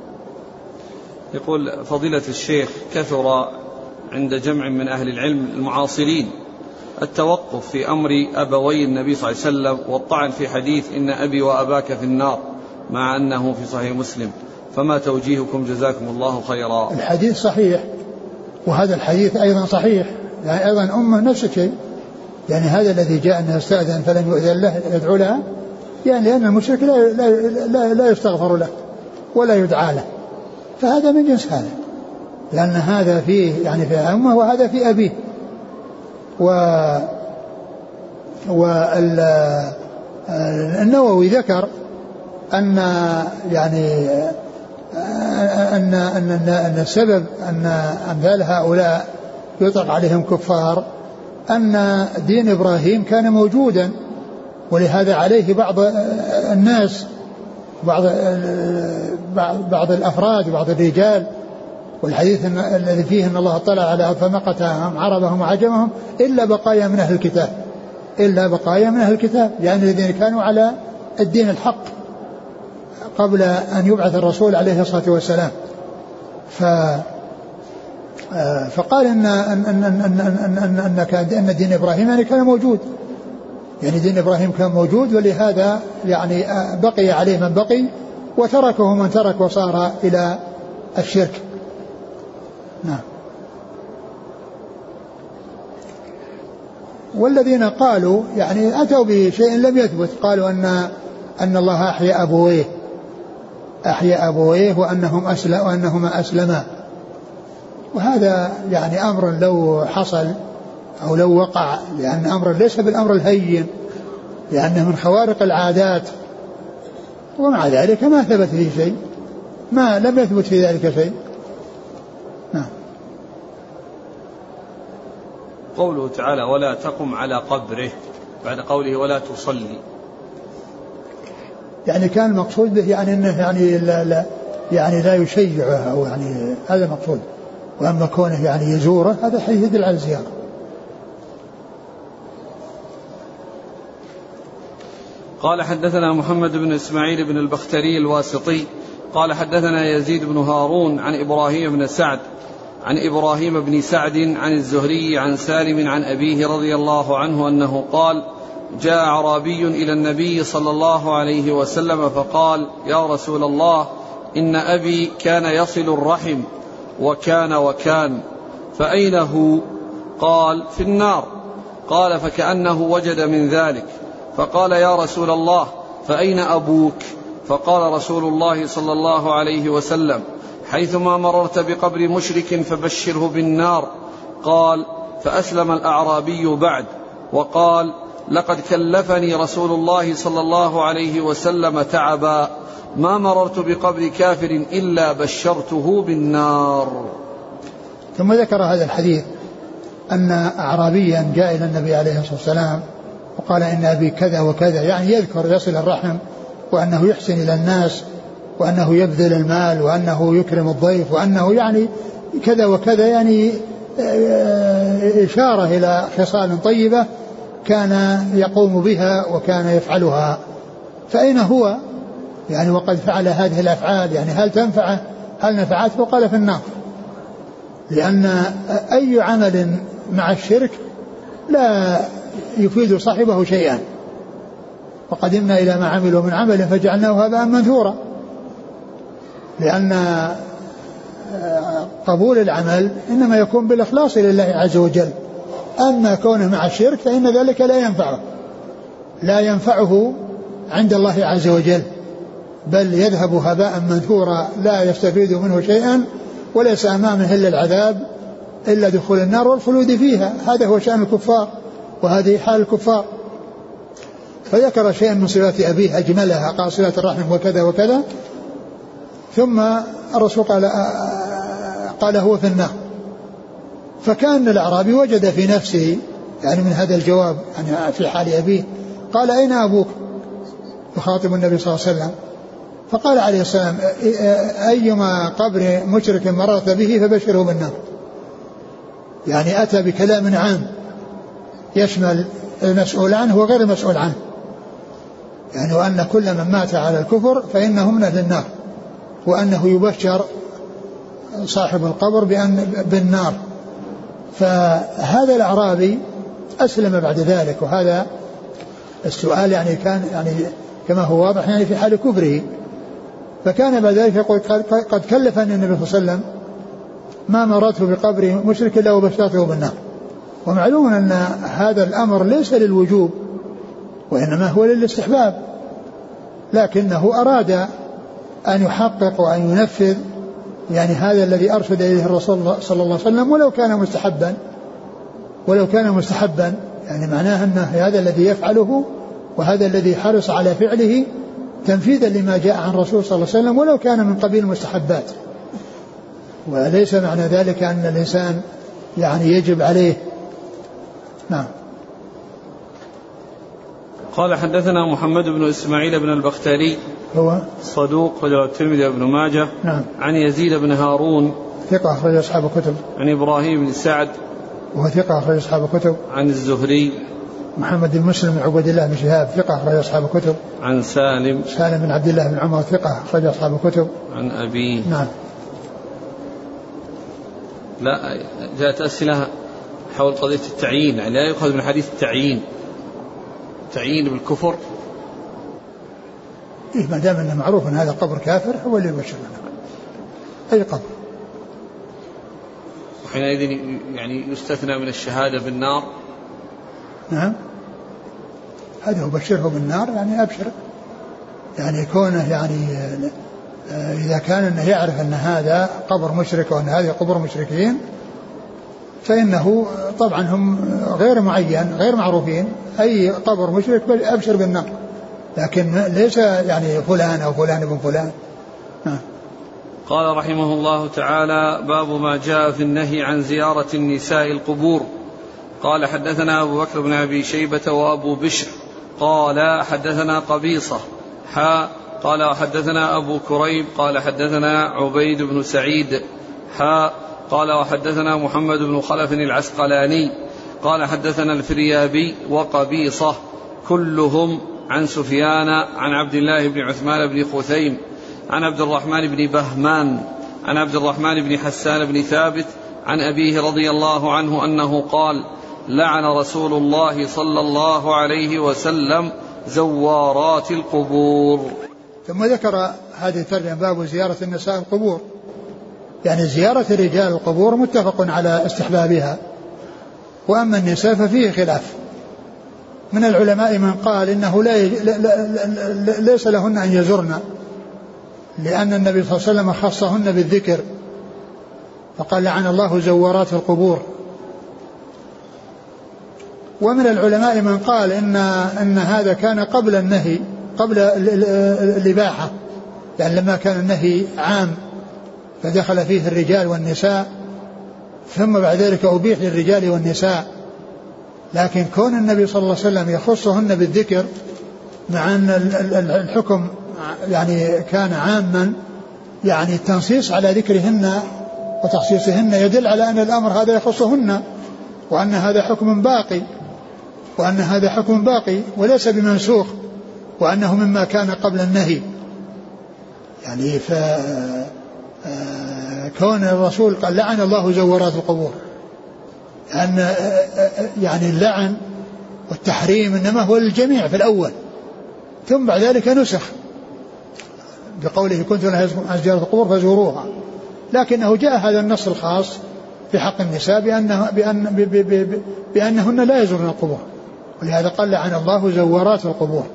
يقول: فضيلة الشيخ، كثر عند جمع من أهل العلم المعاصرين التوقف في أمر أبوي النبي صلى الله عليه وسلم والطعن في حديث إن أبي وأباك في النار، مع أنه في صحيح مسلم، فما توجيهكم جزاكم الله خيرا؟ الحديث صحيح، وهذا الحديث أيضا صحيح، يعني أيضا أمه نفس الشيء. يعني هذا الذي جاء أنه استأذن فلم يؤذن له يدعو لها، يعني لأن المشرك لا يستغفر له ولا يدعى له، فهذا من جنس هذا، لأن هذا فيه يعني في أمه وهذا في أبيه. والنووي ذكر أن يعني أن السبب أن أمثال هؤلاء يطلق عليهم كفار أن دين إبراهيم كان موجودا، ولهذا عليه بعض الناس بعض الأفراد وبعض الرجال. والحديث الذي فيه أن الله اطلع على فمقتهم عربهم وعجمهم إلا بقايا من أهل الكتاب، يعني الذين كانوا على الدين الحق قبل أن يبعث الرسول عليه الصلاة والسلام. فقال أن دين إبراهيم يعني كان موجود، يعني دين إبراهيم كان موجود، ولهذا يعني بقي عليه من بقي وتركه من ترك وصار إلى الشرك. نعم. والذين قالوا يعني أتوا بشيء لم يثبت، قالوا أن الله أحيا أبويه وأنهما أسلما، وهذا يعني أمر لو حصل أو لو وقع، لأن أمر ليس بالأمر الهين، لأنه من خوارق العادات، ومع ذلك ما ثبت فيه شيء، ما لم يثبت في ذلك شيء. نعم. قوله تعالى: ولا تقم على قبره، بعد قوله ولا تصلي، يعني كان المقصود به يعني أنه يعني لا يشيعه، أو يعني هذا مقصود. وأما كونه يعني يزوره هذا حديث يدل على الزيارة. قال: حدثنا محمد بن إسماعيل بن البختري الواسطي قال: حدثنا يزيد بن هارون عن إبراهيم بن سعد عن الزهري عن سالم عن أبيه رضي الله عنه أنه قال: جاء أعرابي إلى النبي صلى الله عليه وسلم فقال: يا رسول الله، إن أبي كان يصل الرحم وكان فأين هو؟ قال: في النار. قال: فكأنه وجد من ذلك، فقال: يا رسول الله، فأين أبوك؟ فقال رسول الله صلى الله عليه وسلم: حيثما مررت بقبر مشرك فبشره بالنار. قال: فأسلم الأعرابي بعد، وقال: لقد كلفني رسول الله صلى الله عليه وسلم تعبا ما مررت بقبر كافر إلا بشرته بالنار. ثم ذكر هذا الحديث أن أعرابيا جاء إلى النبي عليه الصلاة والسلام وقال إن أبي كذا وكذا، يعني يذكر يصل الرحم وأنه يحسن إلى الناس وأنه يبذل المال وأنه يكرم الضيف وأنه يعني كذا وكذا، يعني إشارة إلى خصال طيبة كان يقوم بها وكان يفعلها. فأين هو يعني وقد فعل هذه الأفعال؟ يعني هل تنفعه؟ هل نفعته؟ قال في النار، لأن أي عمل مع الشرك لا يفيد صاحبه شيئا. وقدمنا إلى ما عملوا من عمل فجعلناه هباء منثورا، لأن قبول العمل إنما يكون بالإخلاص لله عز وجل. أما كونه مع الشرك فإن ذلك لا ينفعه عند الله عز وجل، بل يذهب هباء منثورا لا يستفيد منه شيئا، وليس أمامه إلا العذاب إلا دخول النار والخلود فيها. هذا هو شأن الكفار وهذه حال الكفار. فذكر شيئا من صفات أبيه أجملها، قال صلة الرحم وكذا وكذا، ثم الرسول قال هو في النار. فكان الأعرابي وجد في نفسه يعني من هذا الجواب يعني في حال أبيه، قال أين أبوك؟ يخاطب النبي صلى الله عليه وسلم، فقال عليه السلام أيما قبر مشرك مررت به فبشره بالنار. يعني أتى بكلام عام يشمل المسؤول عنه وغير المسؤول عنه، يعني وأن كل من مات على الكفر فإنه من أهل النار، وأنه يبشر صاحب القبر بالنار. فهذا الأعرابي أسلم بعد ذلك، وهذا السؤال يعني كان يعني كما هو واضح يعني في حال كفره. فكان بعد ذلك يقول قد كلفني النبي صلى الله عليه وسلم ما مررت بقبر مشرك إلا وبشرته بالنار. ومعلوم أن هذا الأمر ليس للوجوب وإنما هو للاستحباب، لكنه أراد أن يحقق وأن ينفذ يعني هذا الذي أرشد إليه الرسول صلى الله عليه وسلم ولو كان مستحبا، يعني معناه أن هذا الذي يفعله وهذا الذي حرص على فعله تنفيذا لما جاء عن الرسول صلى الله عليه وسلم ولو كان من قبيل المستحبات، وليس معنى ذلك أن الإنسان يعني يجب عليه. نعم. قال حدثنا محمد بن إسماعيل بن البختري هو صدوق رجل الترمذي وابن ماجه. نعم. عن يزيد بن هارون ثقة أخرج أصحاب الكتب. عن إبراهيم بن سعد وهو ثقة أخرج أصحاب الكتب. عن الزهري محمد بن مسلم بن عبد الله بن شهاب ثقة أخرج أصحاب الكتب. عن سالم بن عبد الله بن عمر ثقة أخرج أصحاب الكتب. عن أبيه. نعم. لا جاءت أسئلة حول قضية التعيين، يعني لا يؤخذ من حديث التعيين بالكفر. إيه ما دام أنه معروف أن هذا قبر كافر هو اللي يبشر لنا أي قبر، وحينئذ يعني يستثنى من الشهادة بالنار. نعم هذا هو بشره بالنار، يعني أبشر، يعني كونه يعني إذا كان أنه يعرف أن هذا قبر مشرك وأن هذه قبور مشركين فإنه طبعا هم غير معين غير معروفين، أي قبر مشرك أبشر بالنار، لكن ليس يعني فلان أو فلان ابن فلان. قال رحمه الله تعالى: باب ما جاء في النهي عن زيارة النساء القبور. قال حدثنا أبو بكر بن أبي شيبة وأبو بشر قال حدثنا قبيصة قال وحدثنا أبو كريب قال حدثنا عبيد بن سعيد قال وحدثنا محمد بن خلف العسقلاني قال حدثنا الفريابي وقبيصة كلهم عن سفيان عن عبد الله بن عثمان بن خثيم عن عبد الرحمن بن بهمان عن عبد الرحمن بن حسان بن ثابت عن أبيه رضي الله عنه أنه قال: لعن رسول الله صلى الله عليه وسلم زوارات القبور. ثم ذكر هذه الترجمة باب زيارة النساء القبور، يعني زيارة رجال القبور متفق على استحبابها، وأما النساء ففيه خلاف من العلماء من قال إنه ليس لهن أن يزرن، لأن النبي صلى الله عليه وسلم خصهن بالذكر فقال: لعن الله زوارات القبور. ومن العلماء من قال إن هذا كان قبل النهي، قبل الإباحة، يعني لما كان النهي عام فدخل فيه الرجال والنساء، ثم بعد ذلك أبيح للرجال والنساء. لكن كون النبي صلى الله عليه وسلم يخصهن بالذكر مع أن الحكم يعني كان عاما، يعني التنصيص على ذكرهن وتخصيصهن يدل على أن الأمر هذا يخصهن، وأن هذا حكم باقي وليس بمنسوخ، وأنه مما كان قبل النهي. يعني كون الرسول قال لعن الله زوارات القبور، أن يعني اللعن والتحريم إنما هو للجميع في الأول، ثم بعد ذلك نسخ بقوله كنت نهيتكم عن زيارة القبور فزوروها. لكنه جاء هذا النص الخاص في حق النساء بأنهن لا يزورن القبور، ولهذا قال لعن الله زوارات القبور.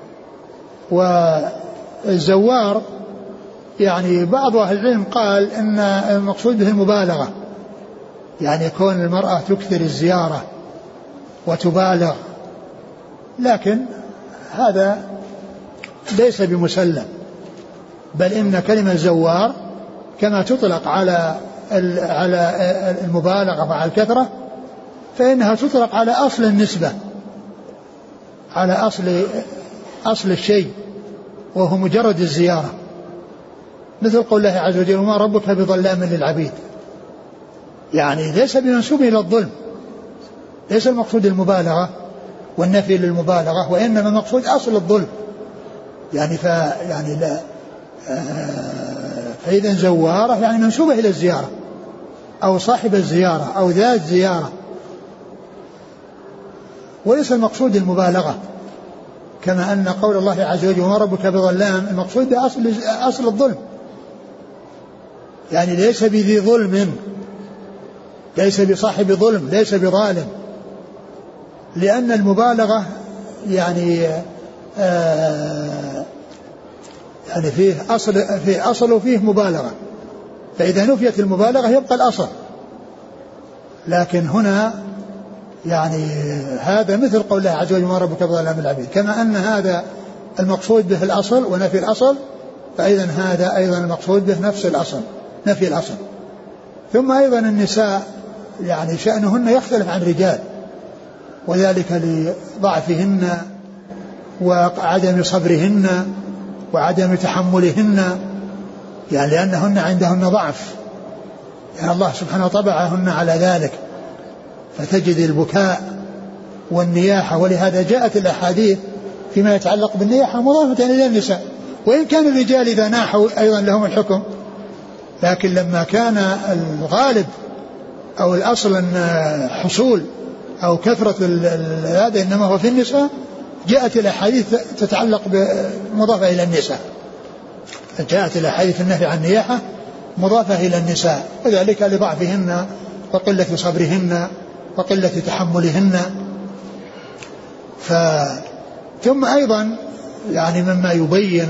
والزوار يعني بعض أهل العلم قال إن المقصود به المبالغة، يعني كون المرأة تكثر الزيارة وتبالغ، لكن هذا ليس بمسلم، بل إن كلمة زوار كما تطلق على المبالغة وعلى الكثرة، فإنها تطلق على أصل النسبة، على أصل الشيء، وهو مجرد الزيارة، مثل قول الله عز وجل وما ربك بظلام للعبيد، يعني ليس بمنسوب إلى الظلم، ليس المقصود المبالغة والنفي للمبالغة، وإنما المقصود أصل الظلم. يعني فإذا زوارة يعني منسوبة إلى الزيارة أو صاحب الزيارة أو ذات زيارة، وليس المقصود المبالغة، كما أن قول الله عز وجل وما ربك بظلام المقصود بأصل الظلم، يعني ليس بذي ظلم، ليس بصاحب ظلم، ليس بظالم، لأن المبالغة يعني يعني فيه أصل وفيه مبالغة، فإذا نفيت المبالغة يبقى الأصل. لكن هنا يعني هذا مثل قول الله عز وجل ما ربك بظلام للعبيد، كما أن هذا المقصود به الأصل ونفي الأصل، فإذا هذا أيضا المقصود به نفس الأصل، نفي الأصل. ثم أيضا النساء يعني شأنهن يختلف عن الرجال، وذلك لضعفهن وعدم صبرهن وعدم تحملهن، يعني لأنهن عندهن ضعف، يعني الله سبحانه طبعهن على ذلك، فتجد البكاء والنياحة. ولهذا جاءت الأحاديث فيما يتعلق بالنياحة مضافة إلى النساء، وإن كان الرجال إذا ناحوا أيضا لهم الحكم، لكن لما كان الغالب أو الأصل أن حصول أو كثرة هذا إنما هو في النساء، جاءت الأحاديث تتعلق بمضافة إلى النساء، جاءت الأحاديث النهي عن النياحة مضافة إلى النساء، وذلك لضعفهن وقلة صبرهن وقلة تحملهن. ثم أيضا يعني مما يبين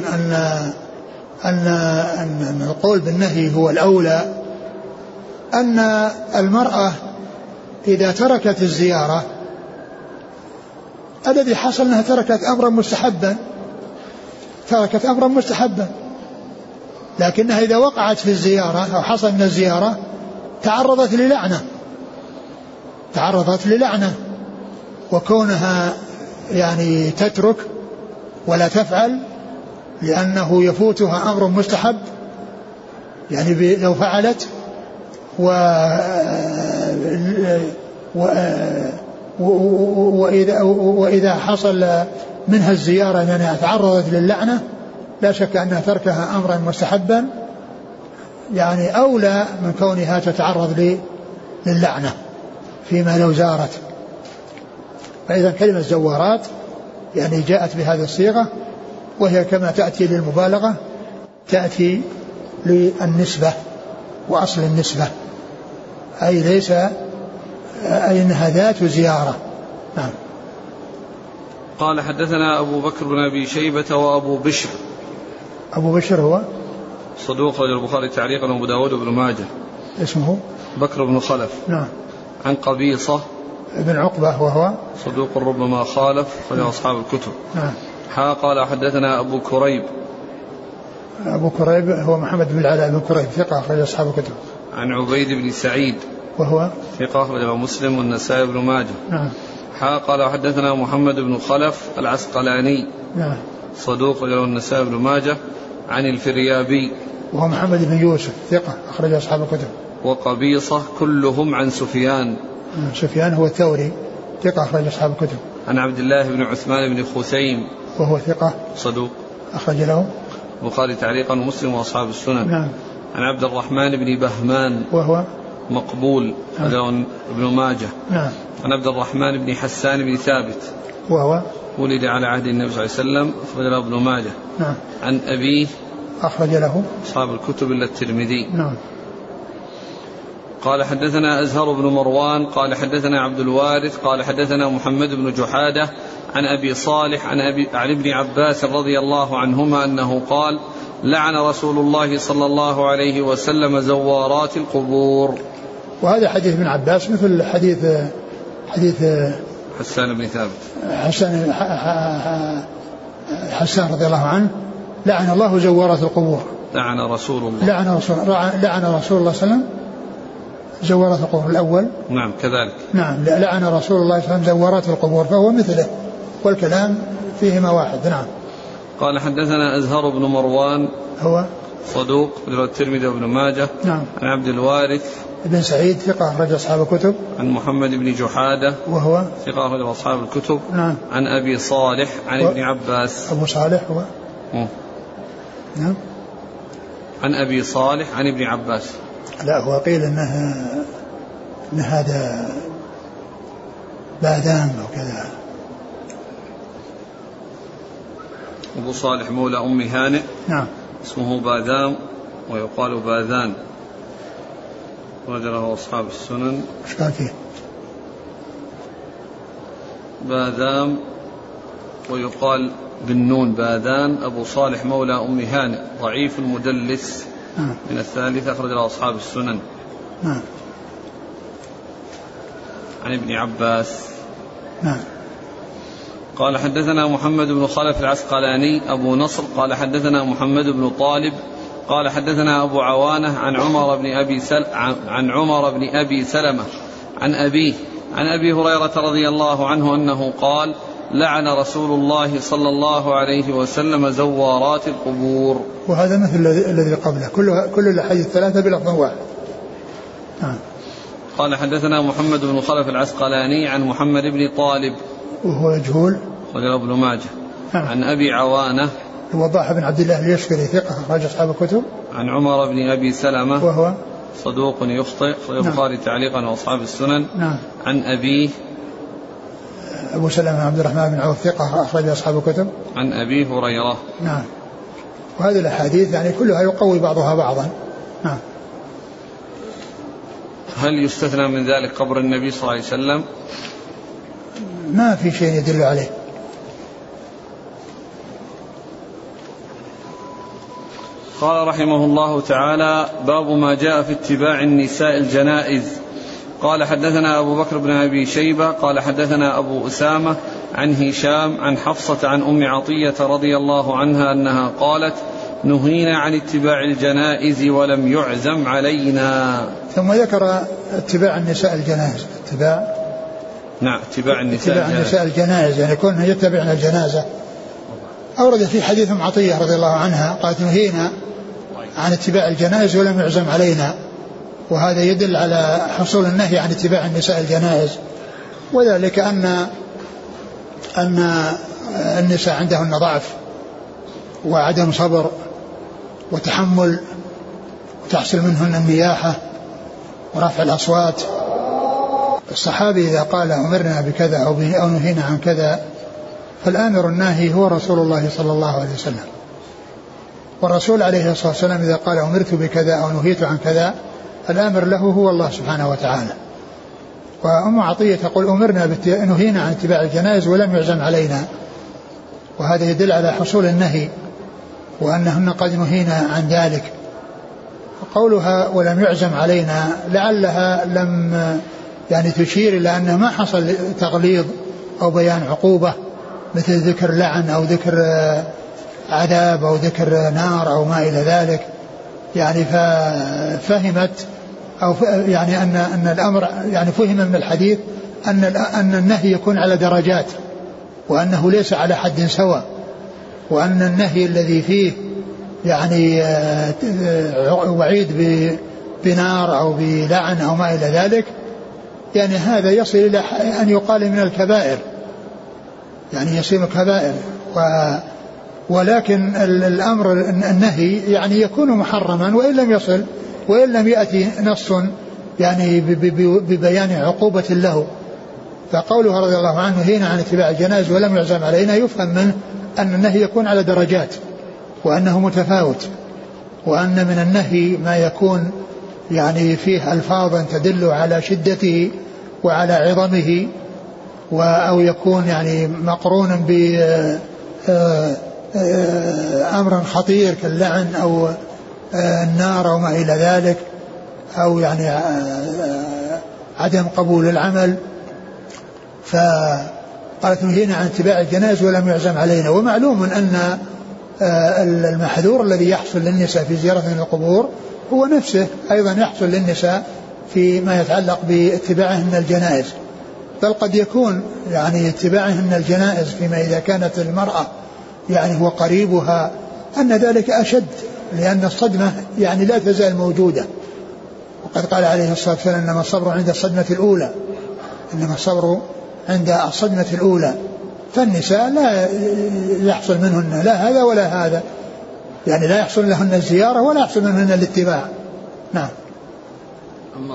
أن القول بالنهي هو الأولى، أن المرأة إذا تركت الزيارة الذي حصل أنها تركت أمرا مستحبا، لكنها إذا وقعت في الزيارة أو حصل من الزيارة تعرضت للعنة، وكونها يعني تترك ولا تفعل لأنه يفوتها أمر مستحب، يعني لو فعلت وإذا حصل منها الزيارة يعني تعرضت للعنة، لا شك أنها تركها أمرا مستحبا يعني أولى من كونها تتعرض للعنة فيما لو زارت. فإذا كلمة زوارات يعني جاءت بهذه الصيغة، وهي كما تأتي للمبالغة تأتي للنسبة وأصل النسبة، أي ليس أي أنها ذات زيارة. نعم. قال حدثنا أبو بكر بن أبي شيبة وأبو بشر. أبو بشر هو صدوق رجل البخاري تعليقا وأبو داود وابن ماجه. اسمه بكر بن خلف. نعم. عن قبيصة بن عقبة وهو صدوق ربما خالف أخرجه أصحاب الكتب. نعم. قال حدثنا أبو كريب. أبو كريب هو محمد بن العلاء بن كريب ثقة أخرج أصحاب الكتب. عن عبيد بن سعيد وهو ثقة أخرجه مسلم والنسائي بن ماجه. نعم. قال حدثنا محمد بن خلف العسقلاني. نعم. صدوق له النسائي بن ماجه. عن الفريابي وهو محمد بن يوسف ثقة أخرج أصحاب الكتب. وقبيصة كلهم عن سفيان. سفيان هو الثوري ثقة أخرج أصحاب الكتب. عن عبد الله بن عثمان بن خثيم وهو ثقة صدوق أخرج له البخاري تعليقا ومسلم وأصحاب السنن. نعم. عن عبد الرحمن بن بهمان وهو مقبول له ابن ماجه. نعم. عن عبد الرحمن بن حسان بن ثابت وهو ولد على عهد النبي صلى الله عليه وسلم أخرج له ابن ماجه. نعم. عن أبيه أخرج له أصحاب الكتب إلا الترمذي. نعم. قال حدثنا أزهر بن مروان قال حدثنا عبد الوارث قال حدثنا محمد بن جحادة عن أبي صالح عن ابن عباس رضي الله عنهما أنه قال لعن رسول الله صلى الله عليه وسلم زوارات القبور. وهذا حديث ابن عباس مثل حديث حسان بن ثابت حسان رضي الله عنه لعن الله زوارات القبور. لعن رسول الله لعن رسول الله صلى الله عليه وسلم زوارات القبور الأول. نعم كذلك. نعم لعن رسول الله صلى الله عليه وسلم زوارات القبور فهو مثله والكلام فيهما واحد. نعم. قال حدثنا أزهر بن مروان هو صدوق له الترمذي وابن ماجه. نعم. عن عبد الوارث ابن سعيد ثقة أخرج أصحاب الكتب. عن محمد بن جحادة وهو ثقة أخرج أصحاب الكتب. نعم. عن أبي صالح عن ابن عباس. أبو صالح هو نعم. عن أبي صالح عن ابن عباس. لا هو قيل إن هذا باذان أو كذا. أبو صالح مولى أم هانئ. نعم. اسمه باذام ويقال باذان رجله أصحاب السنن. ايش قال فيه؟ باذام ويقال بالنون باذان. أبو صالح مولى أم هانئ ضعيف المدلس. نعم. من الثالثة أخرج له أصحاب السنن. نعم. عن ابن عباس. نعم. قال حدثنا محمد بن خلف العسقلاني أبو نصر قال حدثنا محمد بن طالب قال حدثنا أبو عوانة عن عمر بن أبي سلمة عن أبيه عن أبي هريرة رضي الله عنه أنه قال لعن رسول الله صلى الله عليه وسلم زوارات القبور. وهذا مثل الذي قبله كل الأحاديث الثلاثة بلفظ واحد. قال حدثنا محمد بن خلف العسقلاني عن محمد بن طالب وهو مجهول رجل ابن ماجه. عن أبي عوانة الوضاح بن عبد الله اليشكري ثقة أخرج أصحاب الكتب. عن عمر بن أبي سلمة وهو صدوق يخطئ البخاري تعليقا وأصحاب السنن. نعم. عن أبيه أبو سلمة عبد الرحمن بن عوف ثقة أخرج أصحاب الكتب. عن أبي هريرة. نعم. وهذه الأحاديث يعني كلها يقوي بعضها بعضا. نعم. هل يستثنى من ذلك قبر النبي صلى الله عليه وسلم؟ ما في شيء يدل عليه. قال رحمه الله تعالى باب ما جاء في اتباع النساء الجنائز. قال حدثنا أبو بكر بن أبي شيبة قال حدثنا أبو أسامة عن هشام عن حفصة عن أم عطية رضي الله عنها أنها قالت نهينا عن اتباع الجنائز ولم يعزم علينا. ثم ذكر اتباع النساء الجنائز. اتباع النساء الجنائز يعني كنا يتبعن الجنازة. أورد في حديث أم عطية رضي الله عنها قالت نهينا عن اتباع الجنائز ولم يعزم علينا. وهذا يدل على حصول النهي عن اتباع النساء الجنائز وذلك أن النساء عندهن ضعف وعدم صبر وتحمل وتحصل منهن النياحة ورفع الأصوات. الصحابي إذا قال أمرنا بكذا أو نهينا عن كذا فالآمر الناهي هو رسول الله صلى الله عليه وسلم. والرسول عليه الصلاة والسلام إذا قال أمرت بكذا أو نهيت عن كذا الآمر له هو الله سبحانه وتعالى. وأم عطية تقول نهينا عن اتباع الجنائز ولم يعزم علينا. وهذا يدل على حصول النهي وأنهن قد نهينا عن ذلك. وقولها ولم يعزم علينا لعلها لم يعني تشير إلى أنه ما حصل تغليظ أو بيان عقوبة مثل ذكر لعن أو ذكر عذاب أو ذكر نار أو ما إلى ذلك. يعني ففهمت أو يعني أن الأمر يعني فهم من الحديث أن النهي يكون على درجات، وأنه ليس على حد سواء، وأن النهي الذي فيه يعني وعيد بنار أو بلعن أو ما إلى ذلك يعني هذا يصل إلى أن يقال من الكبائر، يعني يصير كبائر. ولكن الأمر النهي يعني يكون محرما وإن لم يصل وإن لم يأتي نص يعني ببيان عقوبة له. فقوله رضي الله عنه هنا عن اتباع الجنائز ولم يعزم علينا يفهم منه أن النهي يكون على درجات وأنه متفاوت، وأن من النهي ما يكون يعني فيه ألفاظا تدل على شدته وعلى عظمه، أو يكون يعني مقرونا بأمر خطير كاللعن أو النار أو ما إلى ذلك، أو يعني عدم قبول العمل. فقالت نهينا عن اتباع الجنائز ولم يعزم علينا. ومعلوم أن المحذور الذي يحصل للنساء في زيارة القبور هو نفسه أيضا يحصل للنساء فيما يتعلق باتباعهن الجنائز، بل قد يكون يعني اتباعهن الجنائز فيما إذا كانت المرأة يعني هو قريبها أن ذلك أشد، لأن الصدمة يعني لا تزال موجودة. وقد قال عليه الصلاة والسلام إنما الصبر عند الصدمة الأولى، إنما الصبر عند الصدمة الأولى. فالنساء لا يحصل منهن لا هذا ولا هذا، يعني لا يحصل لهن الزيارة ولا يحصل منهن الاتباع. نعم. أما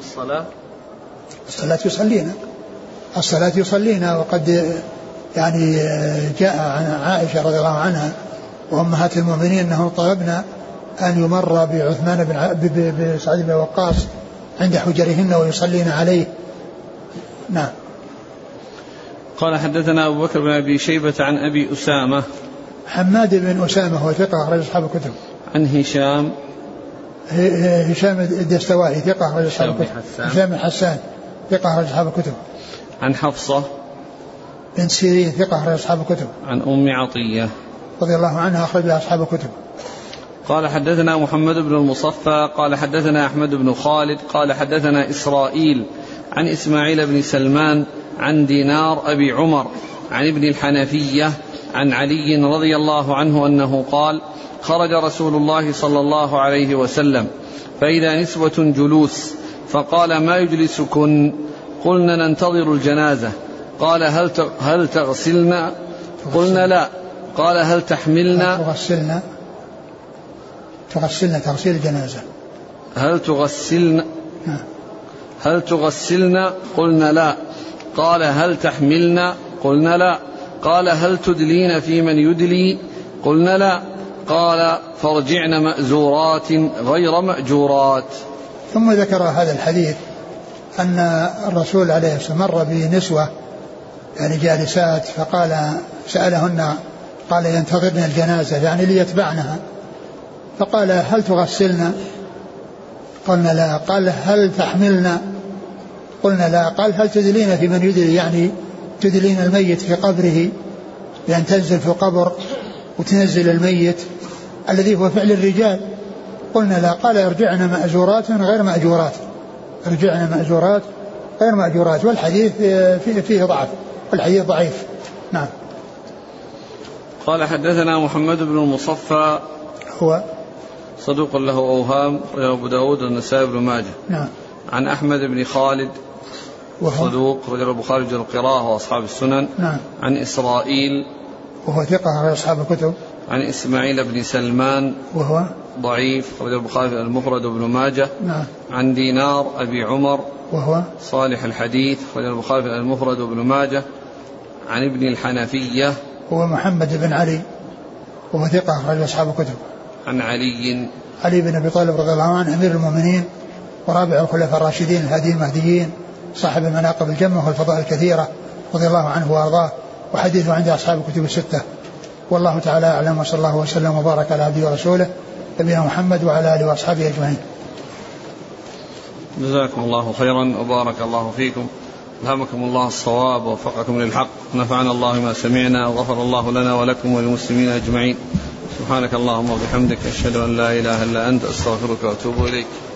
الصلاة يصلينا وقد يعني جاء عن عائشة رضي الله عنها وأمهات المؤمنين أنهم طلبنا أن يمر بعثمان بن سعد بن وقاص عند حجرهن ويصلين عليه. نعم. قال حدثنا أبو بكر بن أبي شيبة عن أبي أسامة حماد بن أسامة هو ثقة أخرج أصحاب الكتب. عن هشام الدستوائي ثقة أخرج أصحاب الكتب. هشام الحسان ثقة أخرج أصحاب الكتب. عن حفصة بنت سيرين ثقة أخرج أصحاب الكتب. عن أم عطية رضي الله عنها أخرج أصحاب الكتب. قال حدثنا محمد بن المصفى قال حدثنا أحمد بن خالد قال حدثنا إسرائيل عن إسماعيل بن سلمان عن دينار أبي عمر عن ابن الحنفية عن علي رضي الله عنه أنه قال خرج رسول الله صلى الله عليه وسلم فإذا نسوة جلوس فقال ما يجلسكن؟ قلنا ننتظر الجنازة. قال هل تغسلن؟ قلنا لا. قال هل تحملن؟ تغسلن تغسيل الجنازة. هل تغسلن؟ قلنا لا. قال هل تحملن؟ قلنا لا. قال هل تدلين في من يدلي؟ قلنا لا. قال فارجعن مأزورات غير مأجورات. ثم ذكر هذا الحديث أن الرسول عليه الصلاة والسلام مر بنسوة يعني جالسات فقال سألهن قال ينتظرن الجنازة يعني ليتبعنها، فقال هل تغسلن؟ قلنا لا. قال هل تحملن؟ قلنا لا. قال هل تدلين في من يدلي يعني تدلين الميت في قبره لأن تنزل في القبر وتنزل الميت الذي هو فعل الرجال؟ قلنا لا. قال ارجعنا مأجورات غير مأجورات. ارجعنا مأجورات غير مأجورات. والحديث فيه ضعف والحديث ضعيف. نعم. قال حدثنا محمد بن المصفى هو صدوق له أوهام أبو داود والنسائي بن ماجه. نعم. عن أحمد بن خالد صدوق رجل البخاري رجل القراءة وأصحاب السنن. نعم. عن إسرائيل وهو ثقة على أصحاب الكتب. عن إسماعيل بن سلمان وهو ضعيف رجل البخاري المفرد وابن ماجه. نعم. عن دينار أبي عمر وهو صالح الحديث رجل البخاري المفرد وابن ماجه. عن ابن الحنفية هو محمد بن علي وهو ثقة رجل أصحاب الكتب. عن علي بن أبي طالب رضي الله عنه أمير المؤمنين ورابع الخلفاء الراشدين الهاديين المهديين صاحب المناقب الجمة والفضائل الكثيرة رضي الله عنه وأرضاه، وحديثه عند أصحاب الكتب الستة. والله تعالى أعلم، وصلى الله وسلم وبارك على عبده ورسوله نبينا محمد وعلى آله وأصحابه أجمعين. جزاكم الله خيرا وبارك الله فيكم. ألهمكم الله الصواب ووفقكم للحق، نفعنا الله ما سمعنا وغفر الله لنا ولكم وللمسلمين أجمعين. سبحانك اللهم وبحمدك أشهد أن لا إله إلا أنت أستغفرك وأتوب إليك.